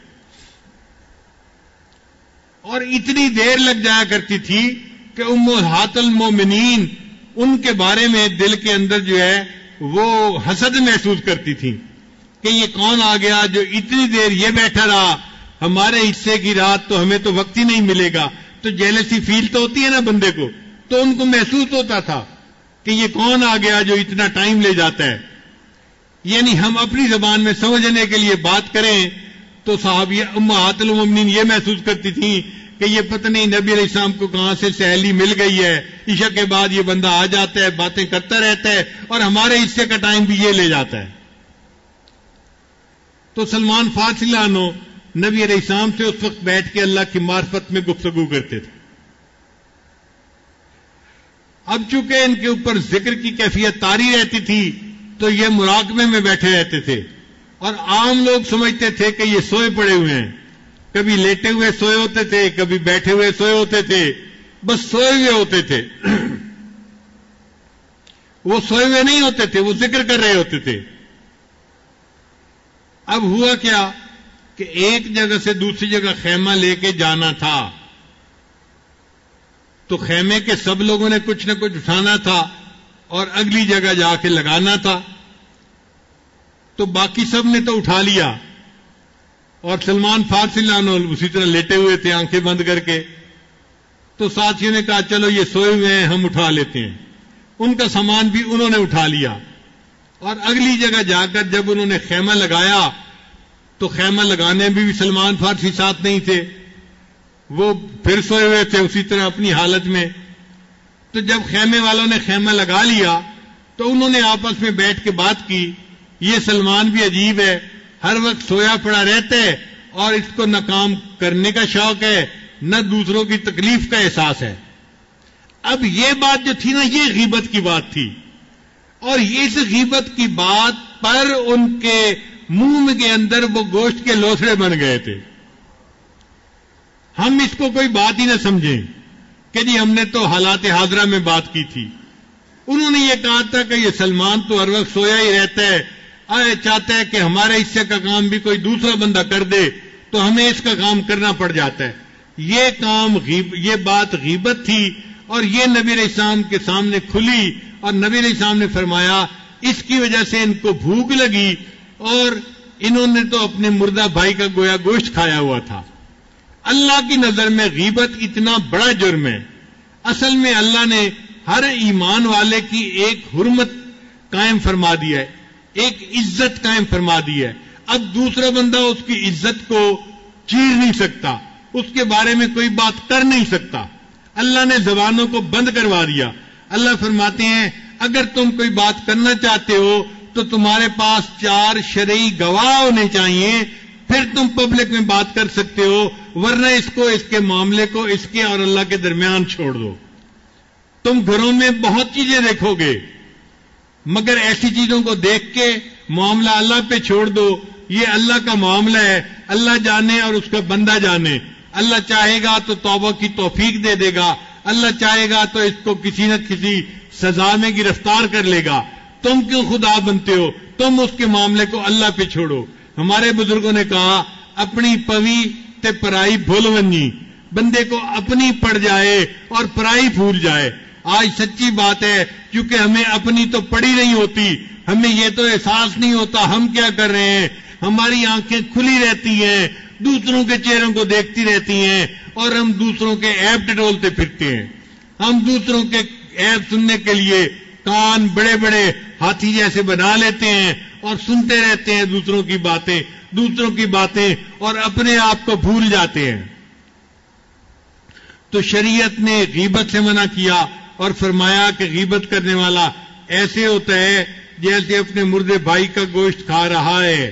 اور اتنی دیر لگ جایا کرتی تھی کہ امہات المومنین ان کے بارے میں دل کے اندر جو ہے وہ حسد محسوس کرتی تھی کہ یہ کون آ گیا جو اتنی دیر یہ بیٹھا رہا, ہمارے حصے کی رات تو ہمیں تو وقت ہی نہیں ملے گا. تو جیلسی فیل تو ہوتی ہے نا بندے کو, تو ان کو محسوس ہوتا تھا کہ یہ کون آ گیا جو اتنا ٹائم لے جاتا ہے. یعنی ہم اپنی زبان میں سمجھنے کے لیے بات کریں تو صحابیہ امہات المومنین یہ محسوس کرتی تھیں کہ یہ پتہ نہیں نبی علیہ السلام کو کہاں سے سہیلی مل گئی ہے, عشاء کے بعد یہ بندہ آ جاتا ہے, باتیں کرتا رہتا ہے اور ہمارے حصے کا ٹائم بھی یہ لے جاتا ہے. تو سلمان فارسی عنہ نبی علیہ السلام سے اس وقت بیٹھ کے اللہ کی معرفت میں گفتگو کرتے تھے. اب چونکہ ان کے اوپر ذکر کی کیفیت طاری رہتی تھی تو یہ مراقبے میں بیٹھے رہتے تھے, اور عام لوگ سمجھتے تھے کہ یہ سوئے پڑے ہوئے ہیں. کبھی لیٹے ہوئے سوئے ہوتے تھے, کبھی بیٹھے ہوئے سوئے ہوتے تھے, بس سوئے ہوئے ہوتے تھے. وہ سوئے ہوئے نہیں ہوتے تھے, وہ ذکر کر رہے ہوتے تھے. اب ہوا کیا کہ ایک جگہ سے دوسری جگہ خیمہ لے کے جانا تھا, تو خیمے کے سب لوگوں نے کچھ نہ کچھ اٹھانا تھا اور اگلی جگہ جا کے لگانا تھا. تو باقی سب نے تو اٹھا لیا, اور سلمان فارسی عنہ اسی طرح لیٹے ہوئے تھے آنکھیں بند کر کے. تو ساتھیوں نے کہا چلو یہ سوئے ہوئے ہیں, ہم اٹھا لیتے ہیں. ان کا سامان بھی انہوں نے اٹھا لیا, اور اگلی جگہ جا کر جب انہوں نے خیمہ لگایا تو خیمہ لگانے میں بھی سلمان فارسی ساتھ نہیں تھے, وہ پھر سوئے ہوئے تھے اسی طرح اپنی حالت میں. تو جب خیمے والوں نے خیمہ لگا لیا تو انہوں نے آپس میں بیٹھ کے بات کی, یہ سلمان بھی عجیب ہے, ہر وقت سویا پڑا رہتا ہے اور اس کو نہ کام کرنے کا شوق ہے نہ دوسروں کی تکلیف کا احساس ہے. اب یہ بات جو تھی نا یہ غیبت کی بات تھی, اور اس غیبت کی بات پر ان کے منہ کے اندر وہ گوشت کے لوسڑے بن گئے تھے. ہم اس کو کوئی بات ہی نہ سمجھیں کہ جی ہم نے تو حالات حاضرہ میں بات کی تھی. انہوں نے یہ کہا تھا کہ یہ سلمان تو ہر وقت سویا ہی رہتا ہے، آئے چاہتا ہے کہ ہمارے حصے کا کام بھی کوئی دوسرا بندہ کر دے تو ہمیں اس کا کام کرنا پڑ جاتا ہے. یہ کام غیب یہ بات غیبت تھی اور یہ نبی علیہ السلام کے سامنے کھلی اور نبی علیہ السلام نے فرمایا اس کی وجہ سے ان کو بھوک لگی اور انہوں نے تو اپنے مردہ بھائی کا گویا گوشت کھایا ہوا تھا. اللہ کی نظر میں غیبت اتنا بڑا جرم ہے. اصل میں اللہ نے ہر ایمان والے کی ایک حرمت قائم فرما دی ہے، ایک عزت قائم فرما دی ہے. اب دوسرا بندہ اس کی عزت کو چیر نہیں سکتا، اس کے بارے میں کوئی بات کر نہیں سکتا. اللہ نے زبانوں کو بند کروا دیا. اللہ فرماتے ہیں اگر تم کوئی بات کرنا چاہتے ہو تو تمہارے پاس چار شرعی گواہ ہونے چاہیے، پھر تم پبلک میں بات کر سکتے ہو، ورنہ اس کو اس کے معاملے کو اس کے اور اللہ کے درمیان چھوڑ دو. تم گھروں میں بہت چیزیں دیکھو گے مگر ایسی چیزوں کو دیکھ کے معاملہ اللہ پہ چھوڑ دو. یہ اللہ کا معاملہ ہے، اللہ جانے اور اس کا بندہ جانے. اللہ چاہے گا تو توبہ کی توفیق دے دے گا، اللہ چاہے گا تو اس کو کسی نہ کسی سزا میں گرفتار کر لے گا. تم کیوں خدا بنتے ہو؟ تم اس کے معاملے کو اللہ پہ چھوڑو. ہمارے بزرگوں نے کہا اپنی پوی تے پرائی بھول ونی، بندے کو اپنی پڑ جائے اور پرائی بھول جائے. آج سچی بات ہے کیونکہ ہمیں اپنی تو پڑی نہیں ہوتی، ہمیں یہ تو احساس نہیں ہوتا ہم کیا کر رہے ہیں. ہماری آنکھیں کھلی رہتی ہیں، دوسروں کے چہروں کو دیکھتی رہتی ہیں اور ہم دوسروں کے عیب ٹٹولتے پھرتے ہیں. ہم دوسروں کے عیب سننے کے لیے کان بڑے بڑے ہاتھی جیسے بنا لیتے ہیں اور سنتے رہتے ہیں دوسروں کی باتیں دوسروں کی باتیں اور اپنے آپ کو بھول جاتے ہیں. تو شریعت نے غیبت سے منع کیا اور فرمایا کہ غیبت کرنے والا ایسے ہوتا ہے جیسے اپنے مردے بھائی کا گوشت کھا رہا ہے.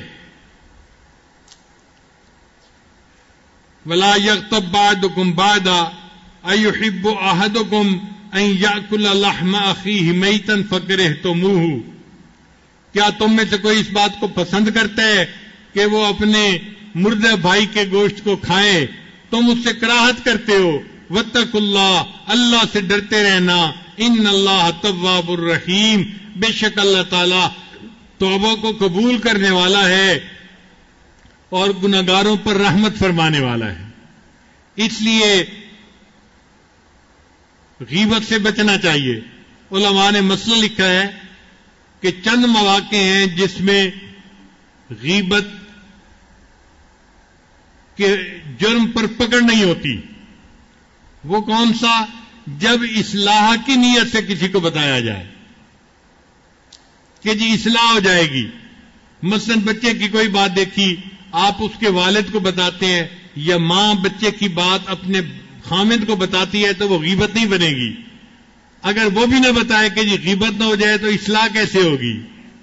وَلَا يَغْتَبْ بَعْضُكُمْ بَعْضًا أَيُحِبُّ أَحَدُكُمْ أَن يَأْكُلَ لَحْمَ أَخِيهِ مَيْتًا فَكَرِهْتُمُوهُ. کیا تم میں سے کوئی اس بات کو پسند کرتا ہے کہ وہ اپنے مردہ بھائی کے گوشت کو کھائے؟ تم اس سے کراہت کرتے ہو. وَاتَّقُوا اللَّهَ، اللہ سے ڈرتے رہنا. إِنَّ اللَّهَ تَوَّابٌ رَحِيمٌ، بے شک اللہ تعالی توبہ کو قبول کرنے والا ہے اور گناہگاروں پر رحمت فرمانے والا ہے. اس لیے غیبت سے بچنا چاہیے. علماء نے مسئلہ لکھا ہے کہ چند مواقع ہیں جس میں غیبت کے جرم پر پکڑ نہیں ہوتی. وہ کون سا؟ جب اصلاح کی نیت سے کسی کو بتایا جائے کہ جی اصلاح ہو جائے گی. مثلا بچے کی کوئی بات دیکھی، آپ اس کے والد کو بتاتے ہیں یا ماں بچے کی بات اپنے خامد کو بتاتی ہے تو وہ غیبت نہیں بنے گی. اگر وہ بھی نہ بتائے کہ جی غیبت نہ ہو جائے تو اصلاح کیسے ہوگی؟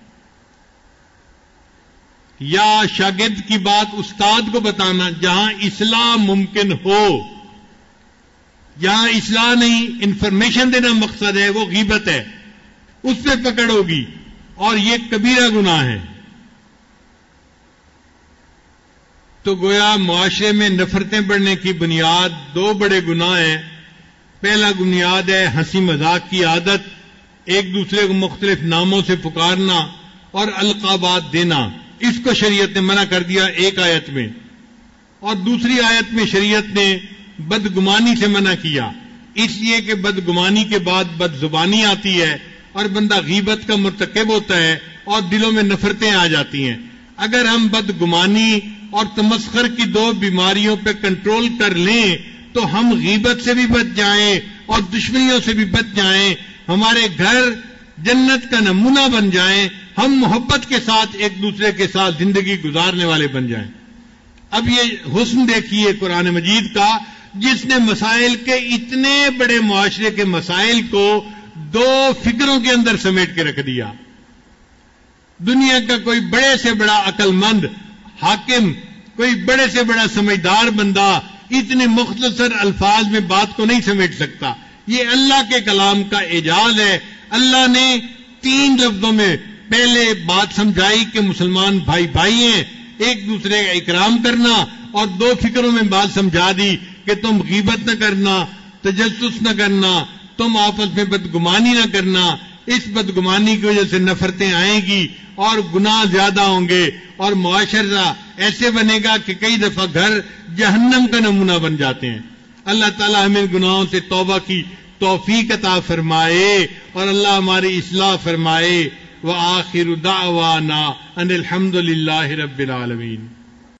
یا شاگرد کی بات استاد کو بتانا جہاں اصلاح ممکن ہو، جہاں اصلاح نہیں انفارمیشن دینا مقصد ہے، وہ غیبت ہے، اس پہ پکڑ ہوگی اور یہ کبیرہ گناہ ہے. تو گویا معاشرے میں نفرتیں بڑھنے کی بنیاد دو بڑے گناہ ہیں. پہلا بنیاد ہے ہنسی مذاق کی عادت، ایک دوسرے کو مختلف ناموں سے پکارنا اور القابات دینا. اس کو شریعت نے منع کر دیا ایک آیت میں، اور دوسری آیت میں شریعت نے بدگمانی سے منع کیا، اس لیے کہ بدگمانی کے بعد بد زبانی آتی ہے اور بندہ غیبت کا مرتکب ہوتا ہے اور دلوں میں نفرتیں آ جاتی ہیں. اگر ہم بدگمانی اور تمسخر کی دو بیماریوں پہ کنٹرول کر لیں تو ہم غیبت سے بھی بچ جائیں اور دشمنیوں سے بھی بچ جائیں، ہمارے گھر جنت کا نمونہ بن جائیں، ہم محبت کے ساتھ ایک دوسرے کے ساتھ زندگی گزارنے والے بن جائیں. اب یہ حسن دیکھیے قرآن مجید کا، جس نے مسائل کے اتنے بڑے معاشرے کے مسائل کو دو فکروں کے اندر سمیٹ کے رکھ دیا. دنیا کا کوئی بڑے سے بڑا عقل مند حاکم، کوئی بڑے سے بڑا سمجھدار بندہ اتنے مختصر الفاظ میں بات کو نہیں سمیٹ سکتا. یہ اللہ کے کلام کا اعجاز ہے. اللہ نے تین لفظوں میں پہلے بات سمجھائی کہ مسلمان بھائی بھائی ہیں، ایک دوسرے کا اکرام کرنا، اور دو فکروں میں بات سمجھا دی کہ تم غیبت نہ کرنا، تجسس نہ کرنا، تم آپس میں بدگمانی نہ کرنا، اس بدگمانی کی وجہ سے نفرتیں آئیں گی اور گناہ زیادہ ہوں گے اور معاشرہ ایسے بنے گا کہ کئی دفعہ گھر جہنم کا نمونہ بن جاتے ہیں. اللہ تعالی ہمیں گناہوں سے توبہ کی توفیق عطا فرمائے اور اللہ ہماری اصلاح فرمائے. وآخر دعوانا ان الحمد للہ رب العالمین.